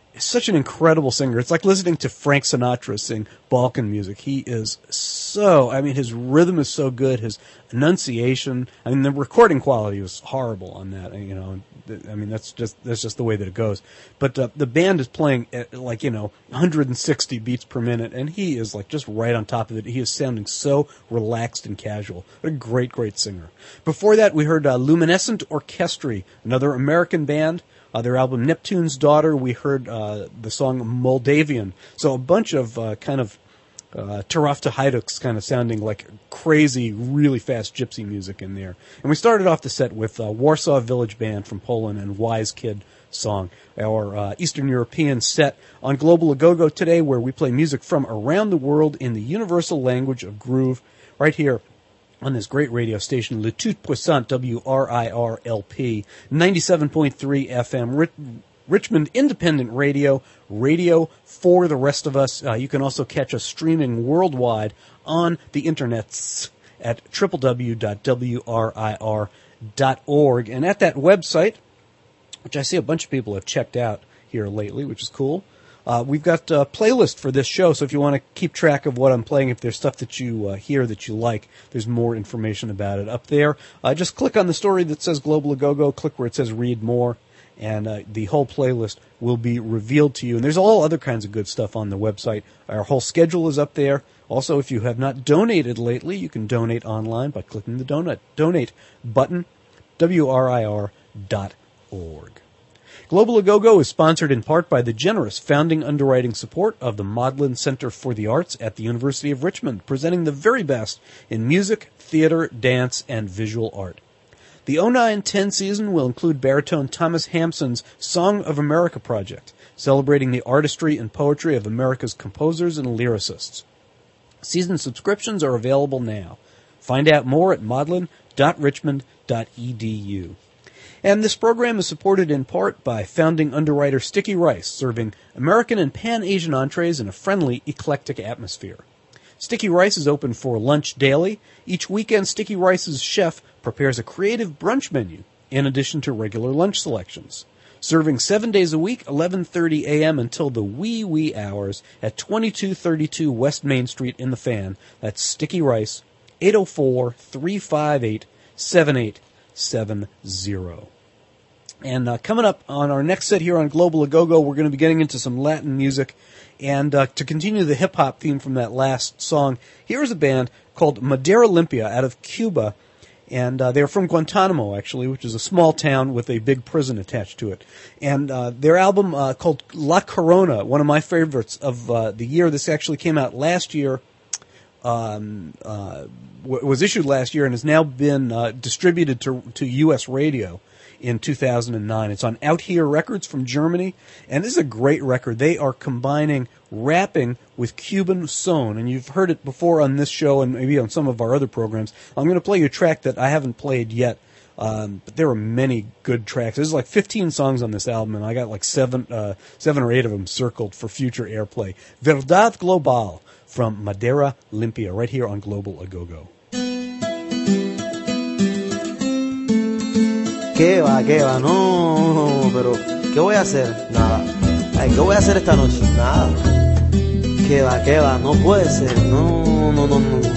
is such an incredible singer. It's like listening to Frank Sinatra sing Balkan music. He is so, I mean, his rhythm is so good, his enunciation, I mean, the recording quality was horrible on that, you know, I mean, that's just, that's just the way that it goes. But uh, the band is playing at, like, you know, one hundred sixty beats per minute, and he is, like, just right on top of it. He is sounding so relaxed and casual. What a great, great singer. Before that, we heard uh, Luminescent Orchestra, another American band. Uh, their album Neptune's Daughter, we heard uh, the song Moldavian. So a bunch of uh, kind of uh, Tarafta Haiduks kind of sounding like crazy, really fast gypsy music in there. And we started off the set with uh, Warsaw Village Band from Poland and Wise Kid Song, our uh, Eastern European set on Global A-Go-Go today, where we play music from around the world in the universal language of groove, right here on this great radio station, Le Tout Puissant, W R I R L P, ninety-seven point three F M, Rich- Richmond Independent Radio, radio for the rest of us. Uh, you can also catch us streaming worldwide on the internets at w w w dot w r i r dot org. And at that website, which I see a bunch of people have checked out here lately, which is cool, Uh, we've got a playlist for this show, so if you want to keep track of what I'm playing, if there's stuff that you uh, hear that you like, there's more information about it up there. Uh, just click on the story that says Global A-Go-Go, click where it says Read More, and uh, the whole playlist will be revealed to you. And there's all other kinds of good stuff on the website. Our whole schedule is up there. Also, if you have not donated lately, you can donate online by clicking the donate, donate button, w r i r dot org. Global A-Go-Go is sponsored in part by the generous founding underwriting support of the Maudlin Center for the Arts at the University of Richmond, presenting the very best in music, theater, dance, and visual art. The oh nine ten season will include baritone Thomas Hampson's Song of America project, celebrating the artistry and poetry of America's composers and lyricists. Season subscriptions are available now. Find out more at maudlin dot richmond dot e d u. And this program is supported in part by founding underwriter Sticky Rice, serving American and Pan-Asian entrees in a friendly, eclectic atmosphere. Sticky Rice is open for lunch daily. Each weekend, Sticky Rice's chef prepares a creative brunch menu, in addition to regular lunch selections. Serving seven days a week, eleven thirty a.m. until the wee, wee hours at twenty-two thirty-two West Main Street in the Fan. That's Sticky Rice, eight oh four, three five eight, seven eight seven zero. And uh, coming up on our next set here on Global A-Go-Go, we're going to be getting into some Latin music. And uh, to continue the hip-hop theme from that last song, here's a band called Madera Limpia out of Cuba. And uh, they're from Guantanamo, actually, which is a small town with a big prison attached to it. And uh, their album uh, called La Corona, one of my favorites of uh, the year. This actually came out last year. Um, uh, w- was issued last year and has now been uh, distributed to to U S radio in two thousand nine. It's on Out Here Records from Germany, and this is a great record. They are combining rapping with Cuban son, and you've heard it before on this show and maybe on some of our other programs. I'm going to play you a track that I haven't played yet, um, but there are many good tracks. There's like fifteen songs on this album, and I got like seven, uh, seven or eight of them circled for future airplay. Verdad Global from Madera Limpia, right here on Global A-Go-Go. ¿Qué va, qué va? No, pero ¿qué voy a hacer? Nada. Ay, ¿qué voy a hacer esta noche? Nada. ¿Qué va, qué va? No puede ser. No, no, no, no.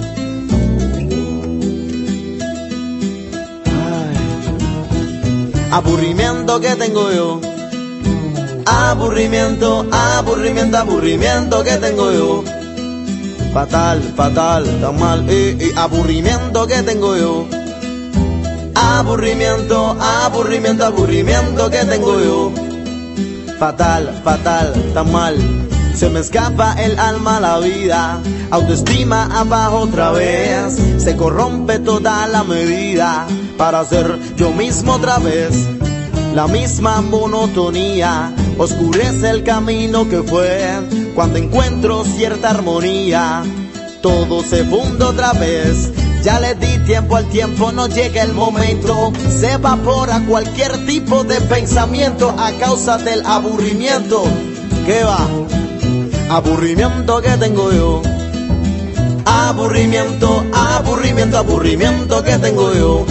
Ay. Aburrimiento que tengo yo. Aburrimiento, aburrimiento, aburrimiento que tengo yo. Fatal, fatal, tan mal, eh, eh, aburrimiento que tengo yo. Aburrimiento, aburrimiento, aburrimiento que tengo yo. Fatal, fatal, tan mal. Se me escapa el alma, la vida. Autoestima abajo otra vez. Se corrompe toda la medida para ser yo mismo otra vez. La misma monotonía oscurece el camino que fue. Cuando encuentro cierta armonía, todo se funde otra vez. Ya le di tiempo al tiempo, no llega el momento. Se evapora cualquier tipo de pensamiento a causa del aburrimiento. ¿Qué va? Aburrimiento que tengo yo. Aburrimiento, aburrimiento, aburrimiento que tengo yo.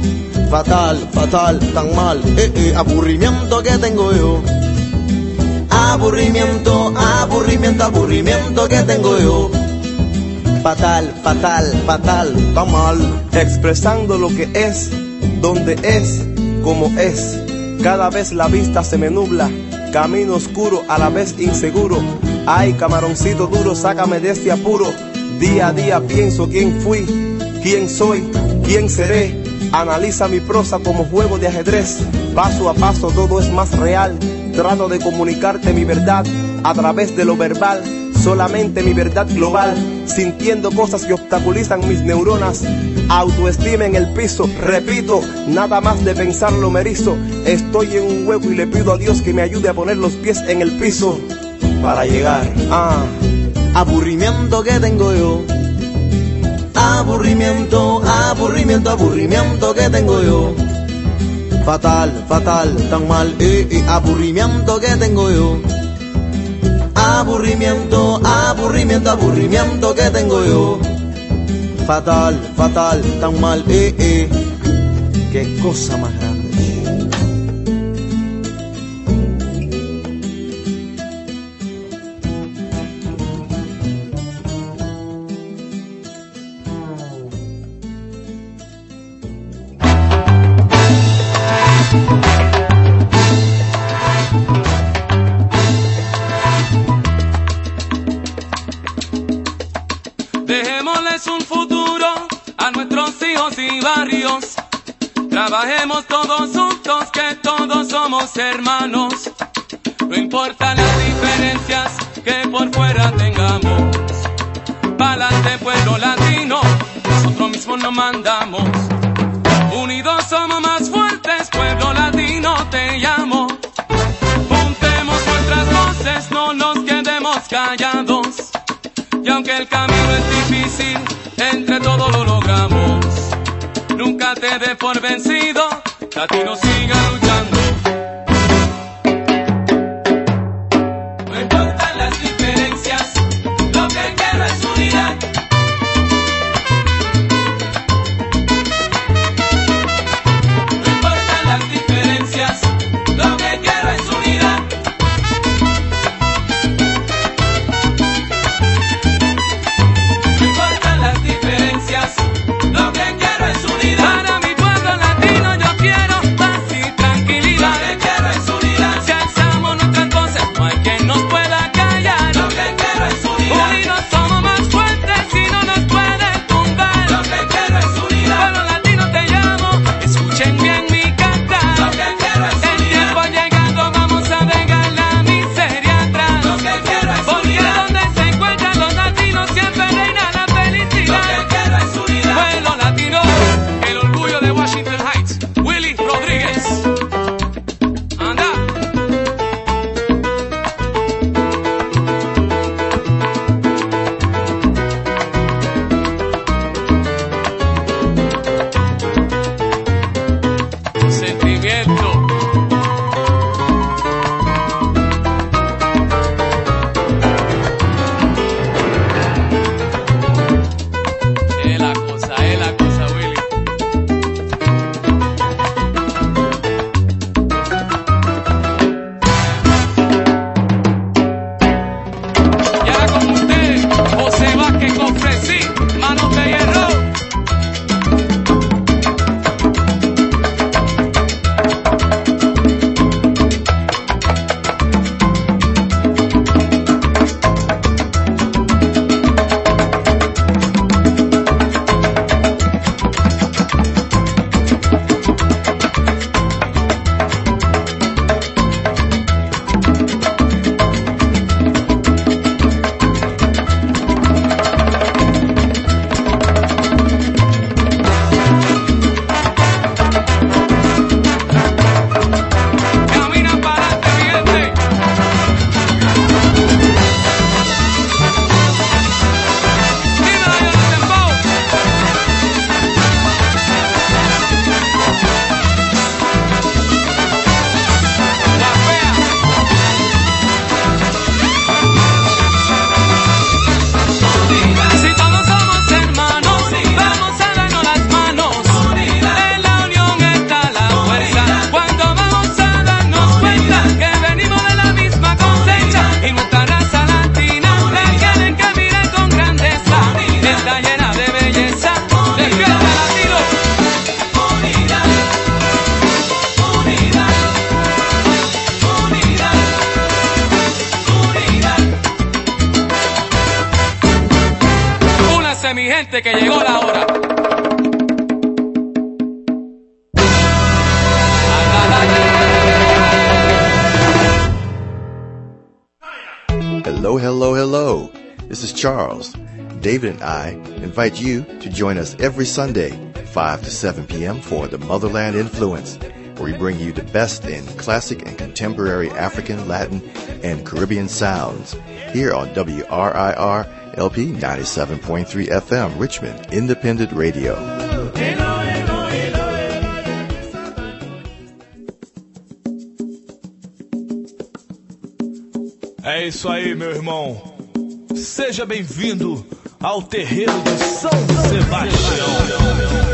Fatal, fatal, tan mal, eh, eh, aburrimiento que tengo yo. Aburrimiento, aburrimiento, aburrimiento que tengo yo. Fatal, fatal, fatal, tan mal. Expresando lo que es, donde es, como es. Cada vez la vista se me nubla, camino oscuro, a la vez inseguro. Ay, camaroncito duro, sácame de este apuro. Día a día pienso quién fui, quién soy, quién seré. Analiza mi prosa como juego de ajedrez. Paso a paso todo es más real. Trato de comunicarte mi verdad a través de lo verbal. Solamente mi verdad global, sintiendo cosas que obstaculizan mis neuronas. Autoestima en el piso, repito, nada más de pensarlo me erizo. Estoy en un hueco y le pido a Dios que me ayude a poner los pies en el piso para llegar. Ah, aburrimiento que tengo yo. Aburrimiento, aburrimiento, aburrimiento que tengo yo. Fatal, fatal, tan mal, eh, eh, aburrimiento que tengo yo. Aburrimiento, aburrimiento, aburrimiento que tengo yo. Fatal, fatal, tan mal, eh, eh. Qué cosa más grande. Trabajemos todos juntos, que todos somos hermanos. No importa las diferencias que por fuera tengamos. Pa'lante pueblo latino, nosotros mismos nos mandamos. Unidos somos más fuertes, pueblo latino te llamo. Juntemos nuestras voces, no nos quedemos callados. Y aunque el camino es difícil, entre todos lo logramos. Nunca te des por vencido, latino siga luchando. No importan las diferencias, lo que quiero es unidad. No importan las diferencias, lo que quiero es unidad. No importan las diferencias, lo que quiero es unidad. Para mi pueblo latino yo quiero paz y tranquilidad. prepárense mi gente que llegó la hora. Hello, hello, hello. This is Charles. David and I invite you to join us every Sunday, five to seven p.m. for the Motherland Influence, where we bring you the best in classic and contemporary African, Latin, and Caribbean sounds here on W R I R L P ninety-seven point three F M, Richmond Independent Radio. É isso aí, meu irmão. Seja bem-vindo ao terreiro de São Sebastião.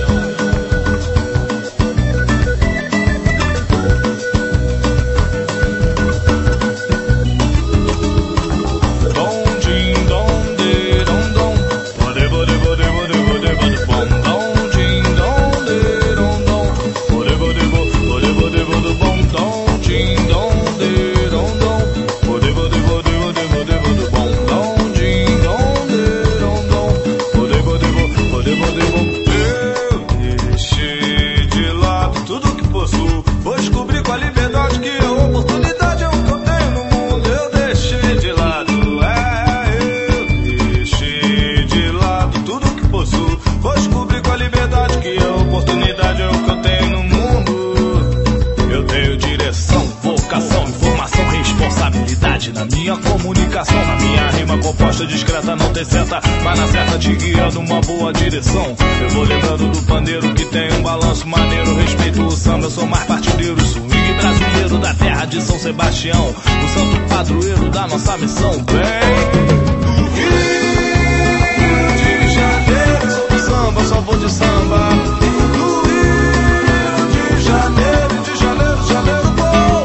Na minha comunicação, na minha rima composta, discreta, não tem seta, vai na certa te guiando uma boa direção. Eu vou lembrando do pandeiro que tem um balanço maneiro, respeito o samba, eu sou mais partideiro, swing brasileiro da terra de São Sebastião, o santo padroeiro da nossa missão. Vem do Rio de Janeiro, sou do samba, só vou de samba. Do Rio de Janeiro, de janeiro, janeiro, bom.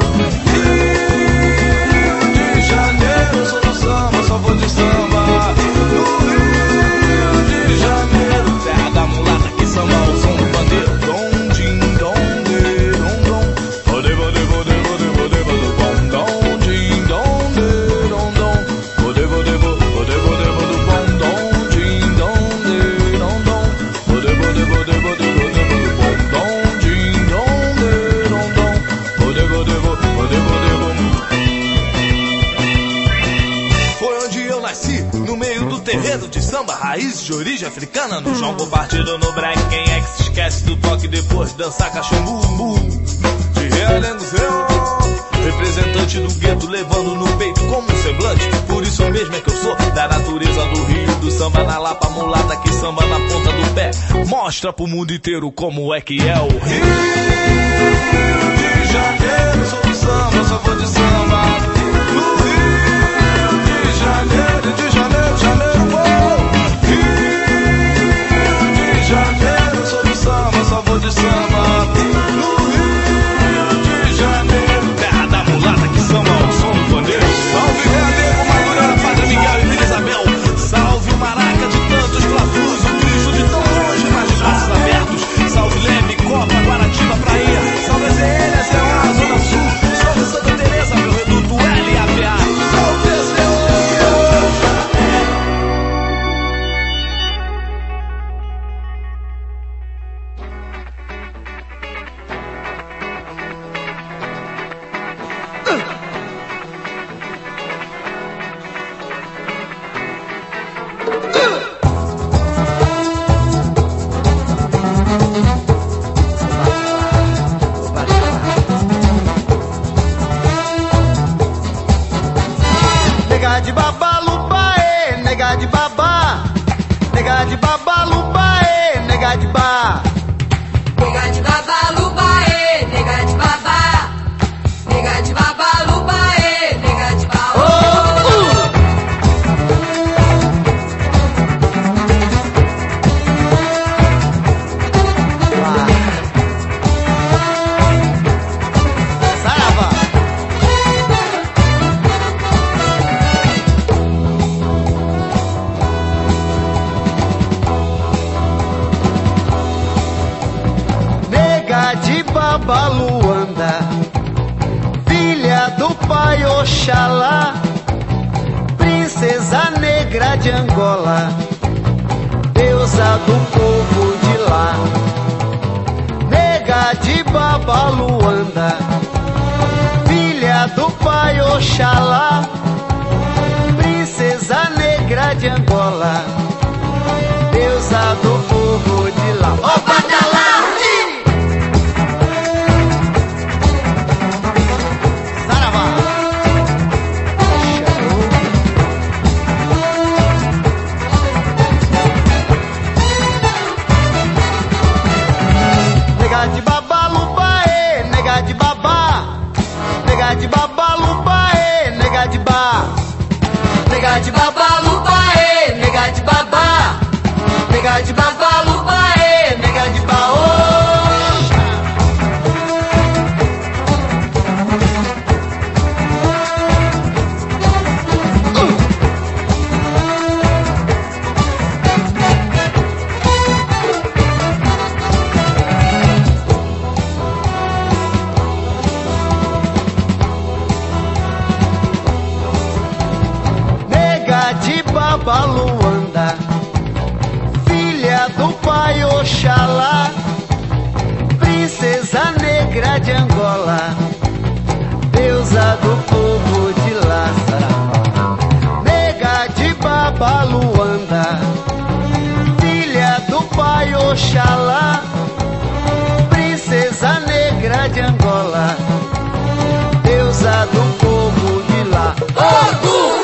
Sou do samba, só vou de samba. No Rio de Janeiro, terra da mulata que samba o som do pandeiro. Dom, din, dom, de, dom, dom. Bode, bode, bode, bode, bode, bode, bom. Dom, din, dom, de, dom, dom. Bode, bode, bode, bode, bode, bode, bom. Dom, din, dom, de, dom, dom. Bode, bode, bode, bode, bode, bode, bom. Dom, din, dom, de, dom, dom. Bode, bode, bode, bode, bode, bom. Nasci no meio do terreiro de samba, raiz de origem africana. No jongo partido no break, quem é que se esquece do toque depois de dançar cachembu? De Realengo, representante do gueto, levando no peito como um semblante. Por isso mesmo é que eu sou da natureza do Rio, do samba na Lapa, mulata que samba na ponta do pé. Mostra pro mundo inteiro como é que é o Rio de Janeiro. Sou do samba, só vou de samba. No Rio de Janeiro, de janeiro, janeiro, bom. Rio de Janeiro, sou do samba, só vou de samba. No Rio de Janeiro, terra da mulata que samba ao som do pandeiro. Salve Realengo, Madurana, Padre Miguel e Vila Isabel. Salve Maraca de tantos fla-flus, o bicho de tão longe, mas de braços abertos. Salve Leme, Copa, Guaratiba, Praia. Salve Z L, S E A, Zona Sul. Salve Santa Teresa, meu reduto L A P A. Salve S E O. Baluanda, filha do pai Oxalá, princesa negra de Angola, do povo de lá. Nega de Baba Luanda, filha do pai Oxalá, princesa negra de Angola, deusa do povo de lá. Ó, Badalá! Nega de babalubaê, nega de babá, nega de babalubaê, nega de ba, nega de babalubaê, nega de babá, nega de babalubaê, nega de baô. Baluanda, filha do pai Oxalá, princesa negra de Angola, deusa do povo de lá. Nega de Babaluanda, filha do pai Oxalá, princesa negra de Angola, deusa do povo de lá. Orgulho!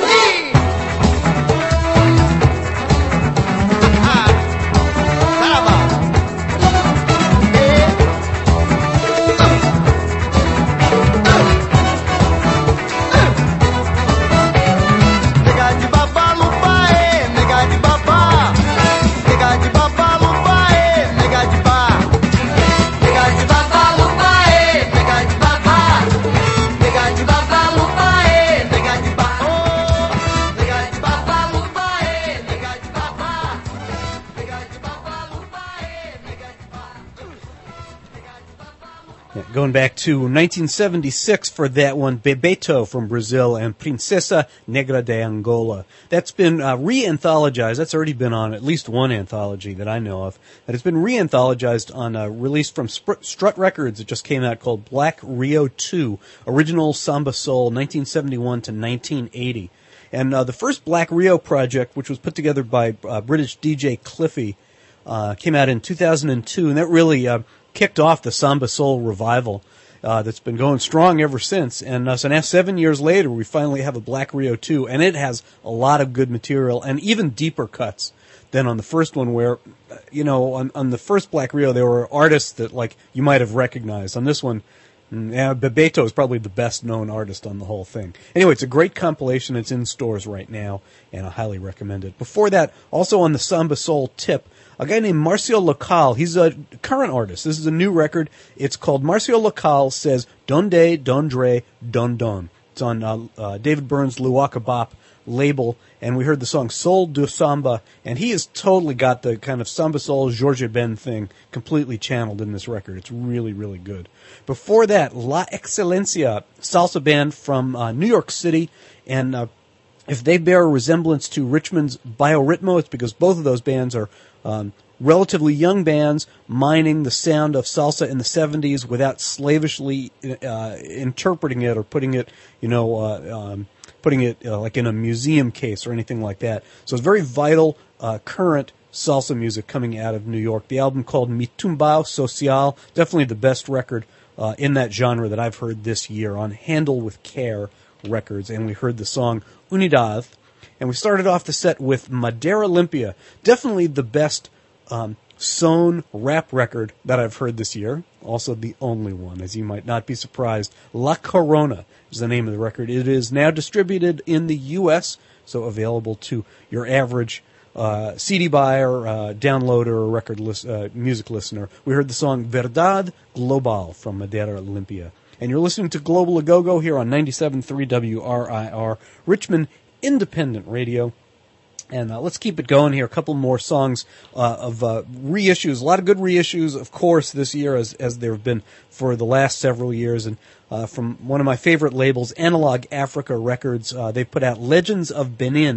Going back to nineteen seventy-six for that one, Bebeto from Brazil and Princesa Negra de Angola. That's been uh, re-anthologized. That's already been on at least one anthology that I know of. That has been re-anthologized on a release from Sp- Strut Records. It just came out called Black Rio two, Original Samba Soul, nineteen seventy-one to nineteen eighty. And uh, the first Black Rio project, which was put together by uh, British D J Cliffy, uh, came out in two thousand two, and that really uh, kicked off the Samba Soul revival uh, that's been going strong ever since. And uh, so now, seven years later, we finally have a Black Rio two, and it has a lot of good material and even deeper cuts than on the first one, where, you know, on, on the first Black Rio, there were artists that, like, you might have recognized. On this one, yeah, Bebeto is probably the best-known artist on the whole thing. Anyway, it's a great compilation. It's in stores right now, and I highly recommend it. Before that, also on the Samba Soul tip, a guy named Marcio Local. He's a current artist. This is a new record. It's called Marcio Local Says Donde, Dondre, Don Don. It's on uh, uh, David Byrne's Luwaka Bop label, and we heard the song Soul do Samba, and he has totally got the kind of Samba Soul, Jorge Ben thing completely channeled in this record. It's really, really good. Before that, La Excelencia, salsa band from uh, New York City, and uh, if they bear a resemblance to Richmond's Biorhythmo, it's because both of those bands are um, relatively young bands mining the sound of salsa in the seventies without slavishly uh, interpreting it or putting it, you know, uh, um, putting it uh, like in a museum case or anything like that. So it's very vital, uh, current salsa music coming out of New York. The album called Mi Tumbao Social, definitely the best record uh, in that genre that I've heard this year on Handle with Care Records. And we heard the song Unidad. And we started off the set with Madera Limpia, definitely the best um, sewn rap record that I've heard this year. Also the only one, as you might not be surprised. La Corona is the name of the record. It is now distributed in the U S, so available to your average uh, C D buyer, uh, downloader, or record lis- uh, music listener. We heard the song Verdad Global from Madera Limpia. And you're listening to Global A-Go-Go here on ninety-seven point three W R I R, Richmond Independent Radio. And uh, let's keep it going here. A couple more songs uh, of uh, reissues. A lot of good reissues, of course, this year, as as there have been for the last several years. And uh, from one of my favorite labels, Analog Africa Records, uh, they put out Legends of Benin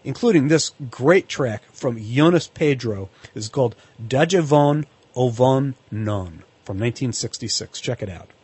including this great track from Jonas Pedro. It's called Dajevon Ovon Non from nineteen sixty-six. Check it out.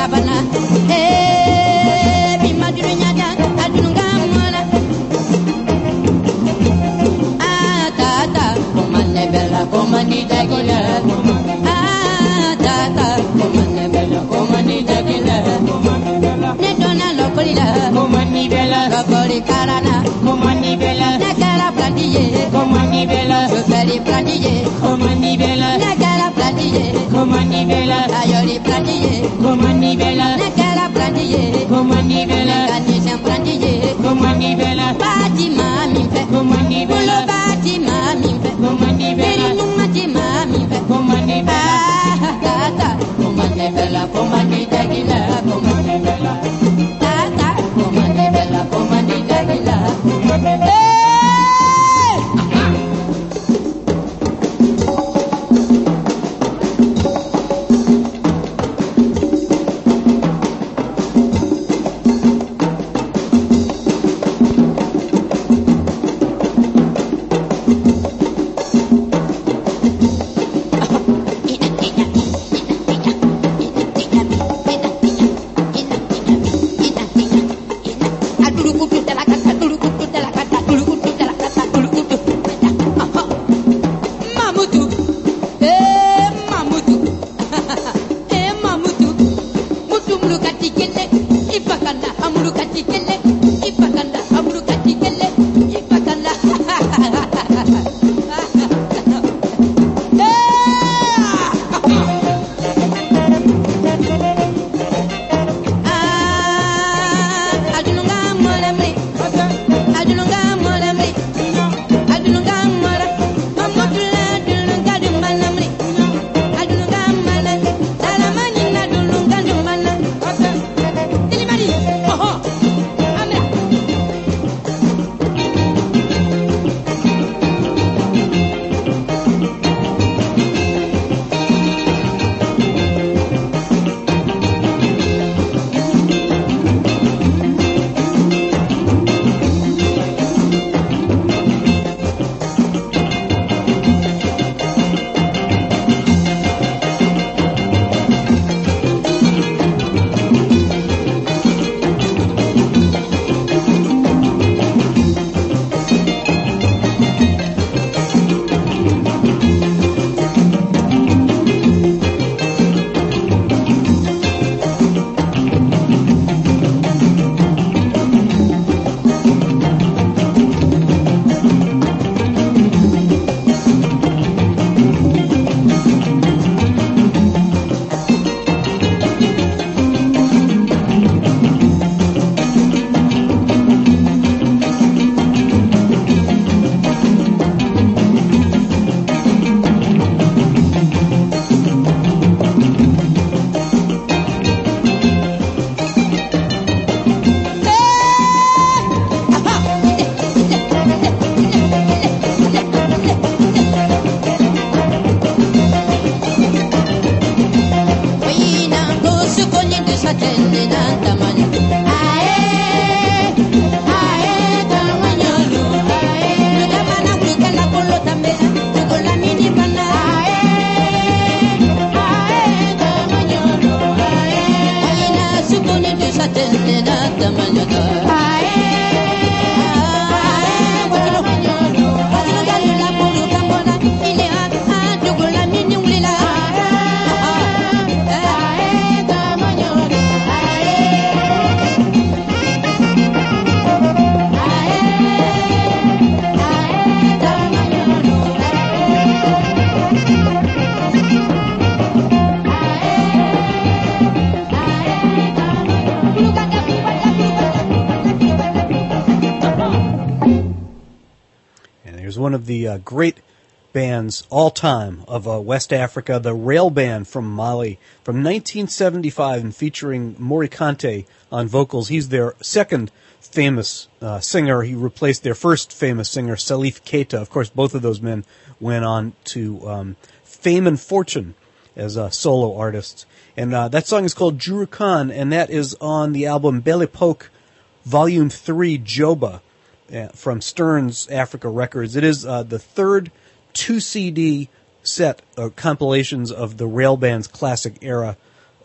bana eh bima dunya da adunga mala ah tata komane bella komani dagila ah tata komane bella komani dagila ne dona lokolila komani bella lokoli karana komani bella nakala plantiye komani bella lokali plantiye komani bella nakala plantiye komani bella ayori plantiye komani bella nakala plantiye komani bella kanisa plantiye komani bella bati mami fe komani bella bati mami fe komani bella numati mami fe komani bella tata komani bella komani dagila komani bella tata komani bella komani dagila One of the uh, great bands all time of uh, West Africa, the Rail Band from Mali, from nineteen seventy-five, and featuring Mori Kante on vocals. He's their second famous uh, singer. He replaced their first famous singer, Salif Keita. Of course, both of those men went on to um, fame and fortune as uh, solo artists. And uh, that song is called Juru Khan, and that is on the album Belle Epoque, Volume three, Joba, uh, from Stearns Africa Records. It is uh, the third two C D set of compilations of the Rail Band's classic era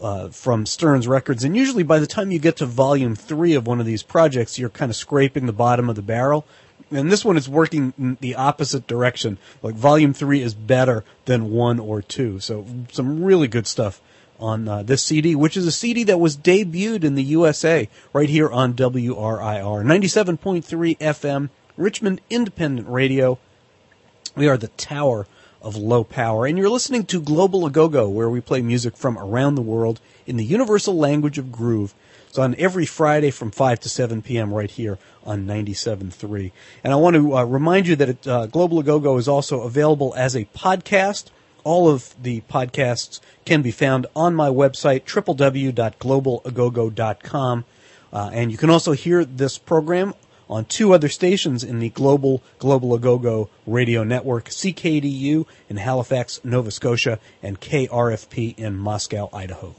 uh, from Stearns Records. And usually by the time you get to volume three of one of these projects, you're kind of scraping the bottom of the barrel. And this one is working in the opposite direction. Like volume three is better than one or two. So some really good stuff on uh, this C D, which is a C D that was debuted in the U S A right here on W R I R. ninety-seven point three F M, Richmond Independent Radio. We are the Tower of Low Power. And you're listening to Global Agogo, where we play music from around the world in the universal language of groove. It's on every Friday from five to seven p.m. right here on ninety-seven point three. And I want to uh, remind you that it, uh, Global Agogo is also available as a podcast. All of the podcasts can be found on my website, w w w dot global agogo dot com. Uh, and you can also hear this program on two other stations in the Global Global Agogo radio network, C K D U in Halifax, Nova Scotia, and K R F P in Moscow, Idaho.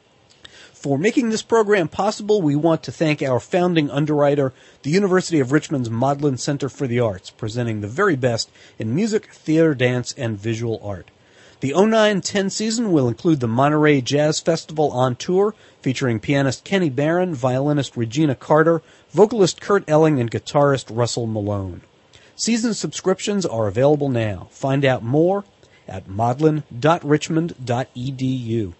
For making this program possible, we want to thank our founding underwriter, the University of Richmond's Modlin Center for the Arts, presenting the very best in music, theater, dance, and visual art. The oh nine ten season will include the Monterey Jazz Festival on tour, featuring pianist Kenny Barron, violinist Regina Carter, vocalist Kurt Elling, and guitarist Russell Malone. Season subscriptions are available now. Find out more at modlin dot richmond dot e d u.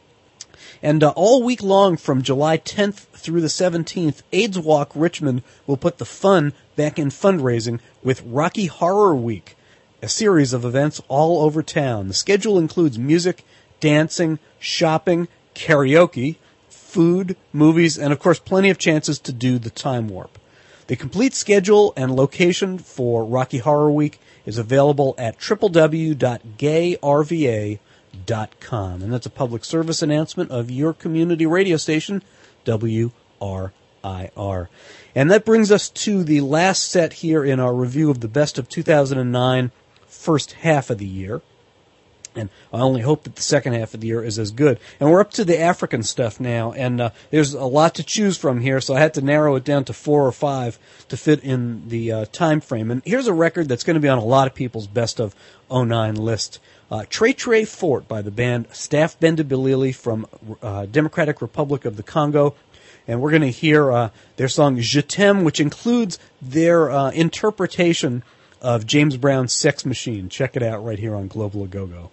And uh, all week long from July tenth through the seventeenth, AIDS Walk Richmond will put the fun back in fundraising with Rocky Horror Week, a series of events all over town. The schedule includes music, dancing, shopping, karaoke, food, movies, and of course plenty of chances to do the time warp. The complete schedule and location for Rocky Horror Week is available at w w w dot gay r v a dot com. And that's a public service announcement of your community radio station, W R I R. And that brings us to the last set here in our review of the best of two thousand nine first half of the year. And I only hope that the second half of the year is as good. And we're up to the African stuff now, and uh, there's a lot to choose from here, so I had to narrow it down to four or five to fit in the uh, time frame. And here's a record that's going to be on a lot of people's best of oh nine list. Uh, Tre Tre Fort by the band Staff Bendibilili from uh, Democratic Republic of the Congo. And we're going to hear uh, their song Je T'aime, which includes their uh, interpretation of James Brown's Sex Machine. Check it out right here on Global Agogo.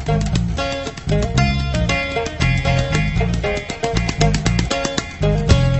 Thank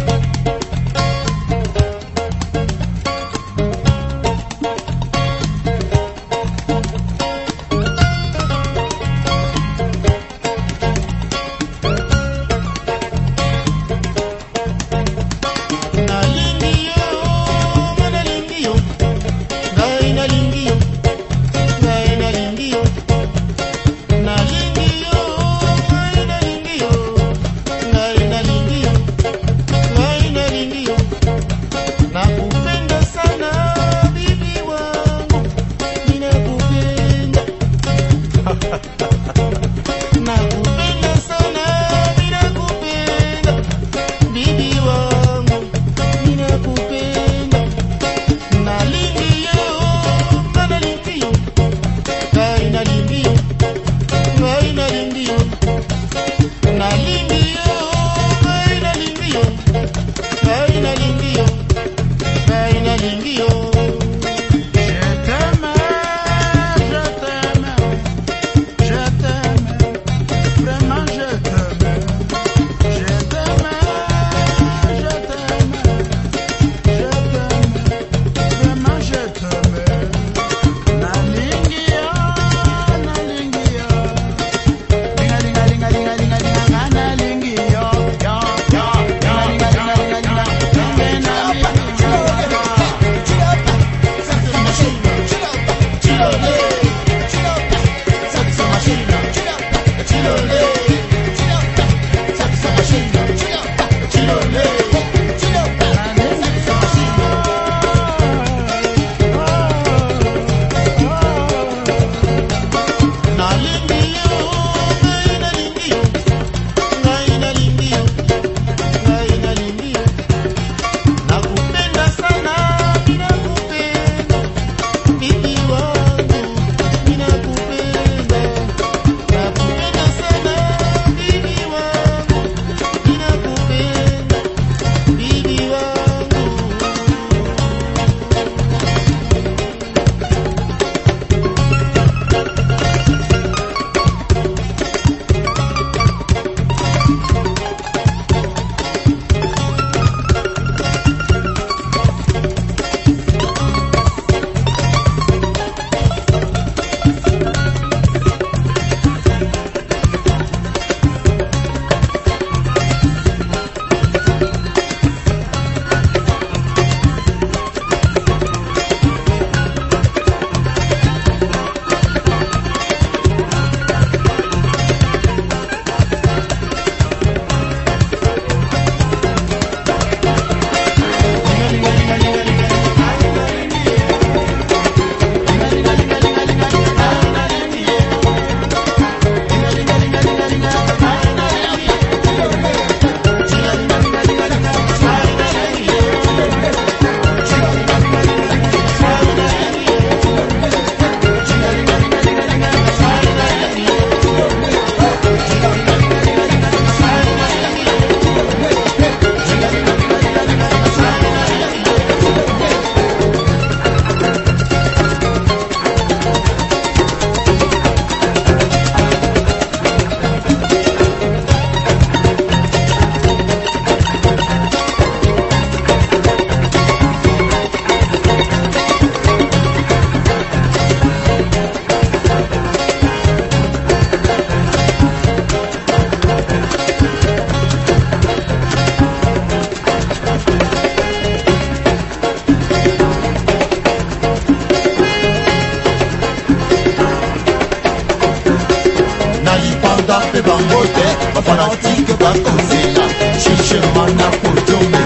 mana pojome.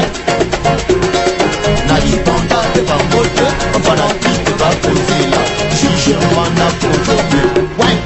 Na di banda de ba mote, para ti de ba pozila. Juge mana pojome. Why?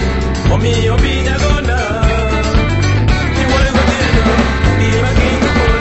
Omi obi nyagonda, iwore gotieno, gima kinto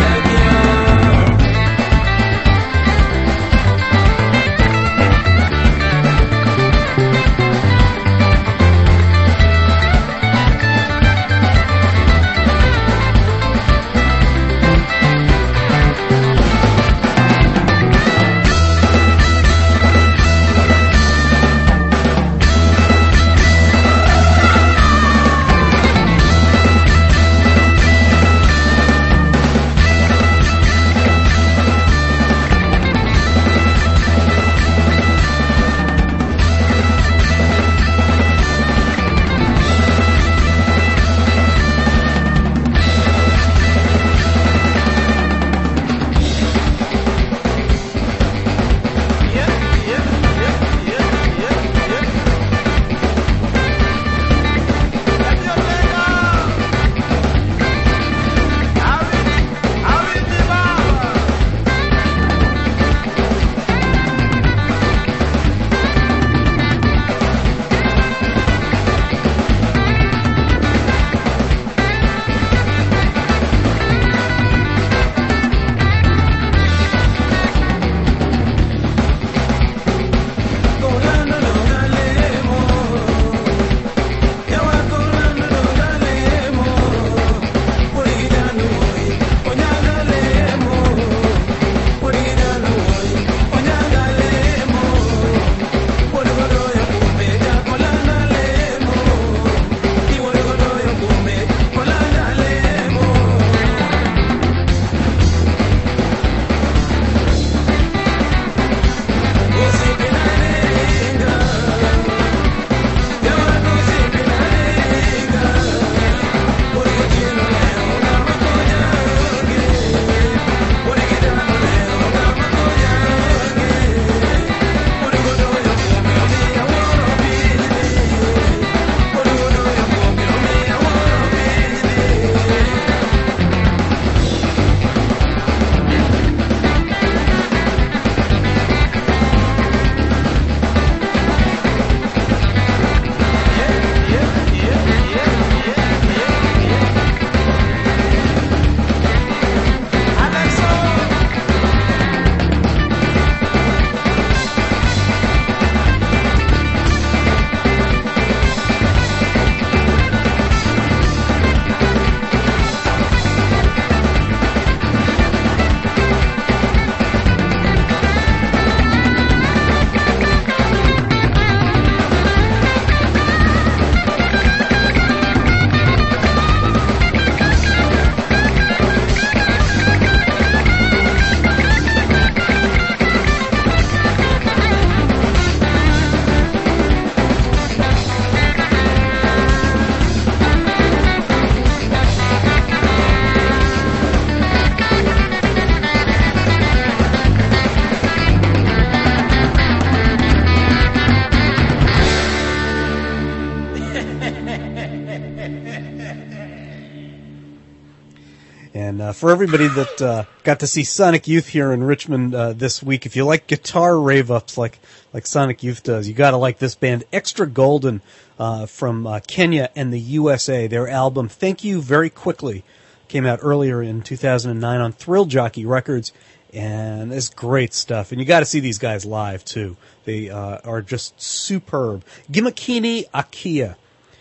uh, for everybody that uh, got to see Sonic Youth here in Richmond uh, this week, if you like guitar rave-ups like like Sonic Youth does, you got to like this band, Extra Golden, uh, from uh, Kenya and the U S A. Their album, Thank You Very Quickly, came out earlier in two thousand nine on Thrill Jockey Records, and it's great stuff. And you got to see these guys live, too. They uh, are just superb. Gimakini Akia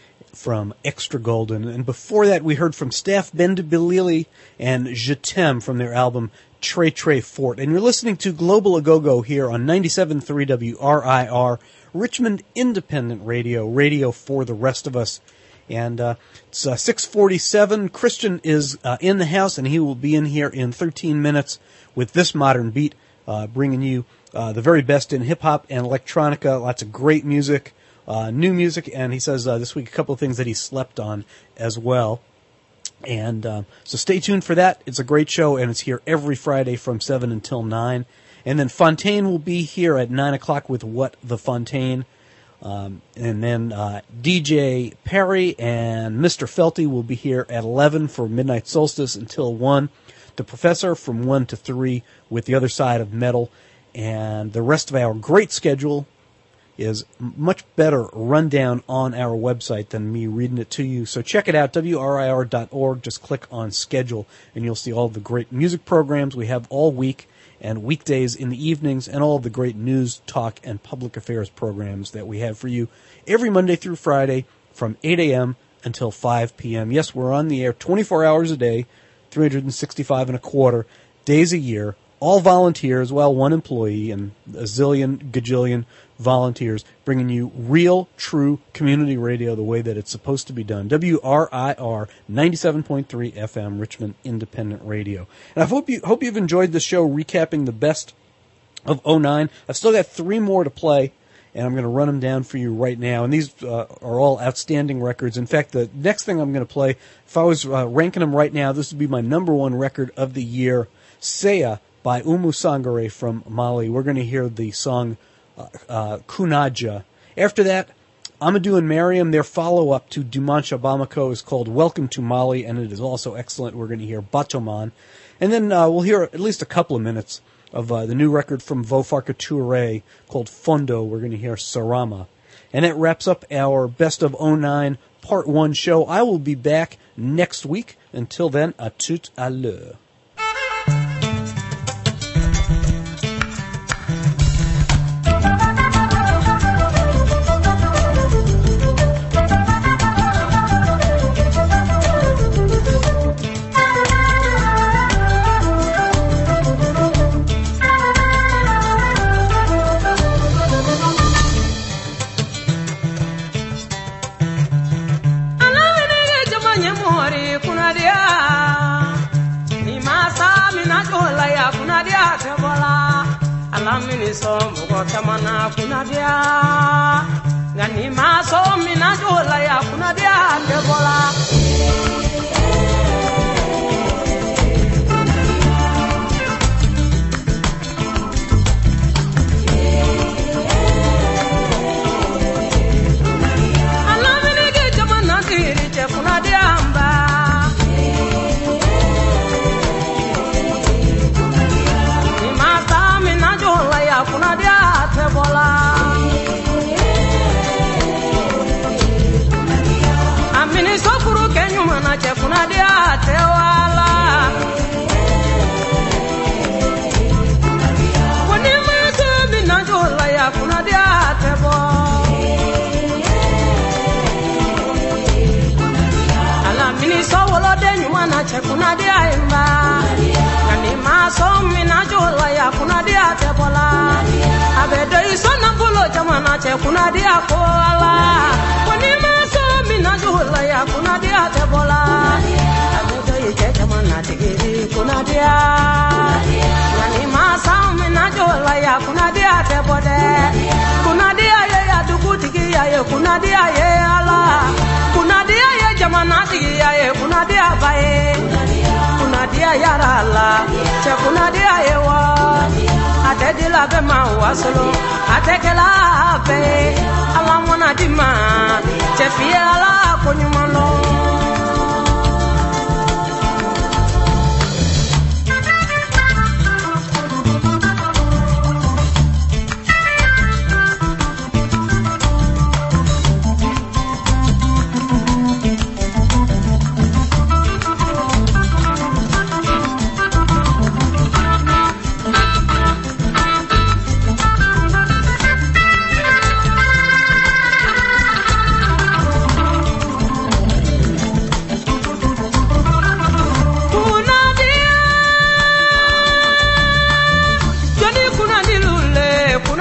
from Extra Golden. And before that, we heard from Staff Bendibilili and Je T'aime from their album Tre Tre Fort. And you're listening to Global Agogo here on ninety-seven point three W R I R, Richmond Independent Radio, radio for the rest of us. And uh, it's uh, six forty-seven. Christian is uh, in the house, and he will be in here in thirteen minutes with This Modern Beat, uh, bringing you uh, the very best in hip-hop and electronica, lots of great music. Uh, new music, and he says uh, this week a couple of things that he slept on as well. And uh, so stay tuned for that. It's a great show, and it's here every Friday from seven until nine. And then Fontaine will be here at nine o'clock with What the Fontaine. Um, and then uh, D J Perry and Mister Felty will be here at eleven for Midnight Solstice until one. The Professor from one to three with The Other Side of Metal. And the rest of our great schedule is much better rundown on our website than me reading it to you. So check it out, W R I R dot org. Just click on schedule, and you'll see all the great music programs we have all week and weekdays in the evenings, and all of the great news, talk, and public affairs programs that we have for you every Monday through Friday from eight a.m. until five p.m. Yes, we're on the air twenty-four hours a day, three hundred sixty-five and a quarter days a year, all volunteers, well, one employee and a zillion, gajillion volunteers, bringing you real, true community radio the way that it's supposed to be done. W R I R, ninety-seven point three F M, Richmond Independent Radio. And I hope, you, hope you've enjoyed the show recapping the best of oh nine. I've still got three more to play, and I'm going to run them down for you right now. And these uh, are all outstanding records. In fact, the next thing I'm going to play, if I was uh, ranking them right now, this would be my number one record of the year, Seya by Umu Sangare from Mali. We're going to hear the song uh, uh, Kunaja. After that, Amadou and Mariam, their follow-up to Dumancha Bamako is called Welcome to Mali, and it is also excellent. We're going to hear Batoman. And then uh, we'll hear at least a couple of minutes of uh, the new record from Vofarka Touré called Fondo. We're going to hear Sarama. And that wraps up our Best of oh nine Part one show. I will be back next week. Until then, à tout à l'heure. Mini so mugo tamana kunadia ngani maso mina jola ya kunadia debola ala mini ge tamana diri che kunadia amba ni masa mina jola ya kunadia tebola amini sokuru kenyu mana che kunadia tewala woni masa mina jola ya kunadia tebo ala mini sowolo denyu mana che kunadia imba ngani maso mina jola ya kunadia tebola abedo isona bulo jamana che kunadia koala woni maso mina jola ya kunadia tebola abedo ije jamana tigiri kunadia ngani maso mina jola ya kunadia tebode kunadia ye ya duku tigi ya ye kunadia ye ala kunadia ye jamana tigi ya ye kunadia bae kunadia yarala che kunadia ye wa atedila be ma wasolo atekela be alamona dima che fiela konyumalo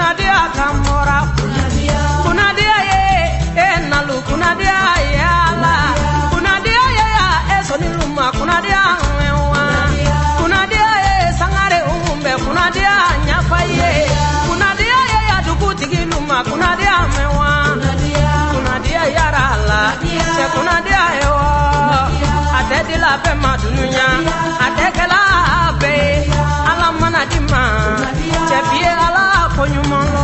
kunadia kamora kunadia ye enalu kunadia yala kunadia ye esoniluma kunadia wewa kunadia ye sangare umbe kunadia nyafaye kunadia ye adukutigiluma kunadia mewa kunadia yarala che kunadia yo atedi la pe madunya atekela be ala manadima che bie ala konyumolo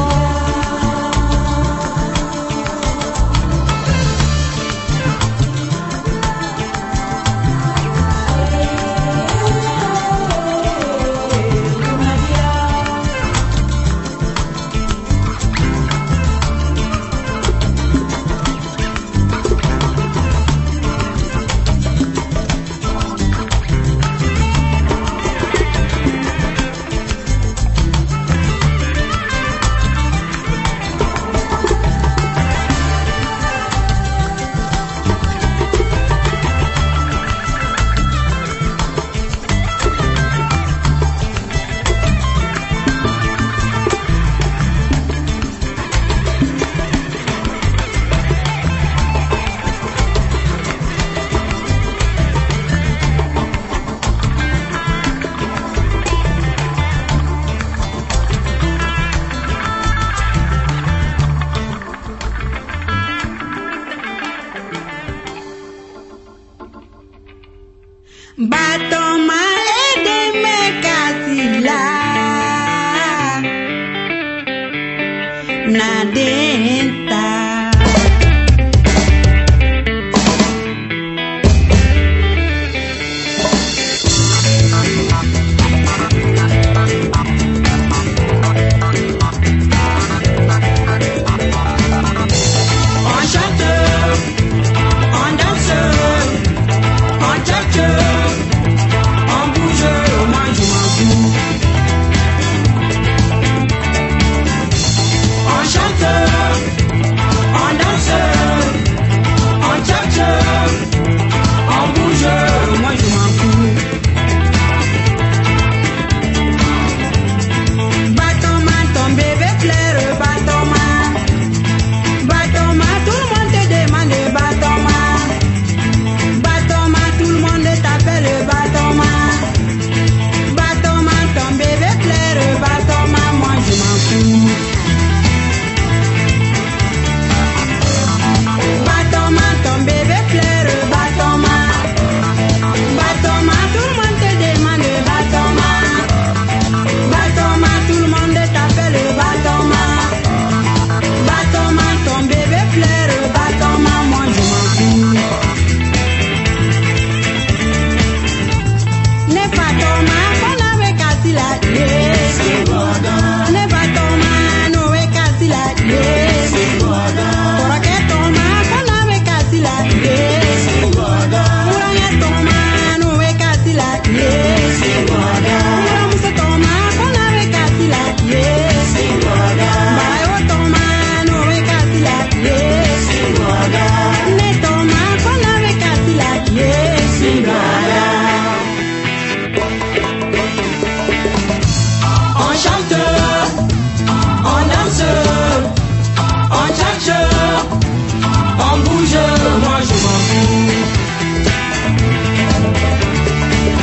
Batoma ede me kasila na denta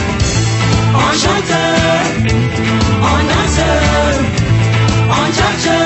On chanteur, on danseur, on chercheur.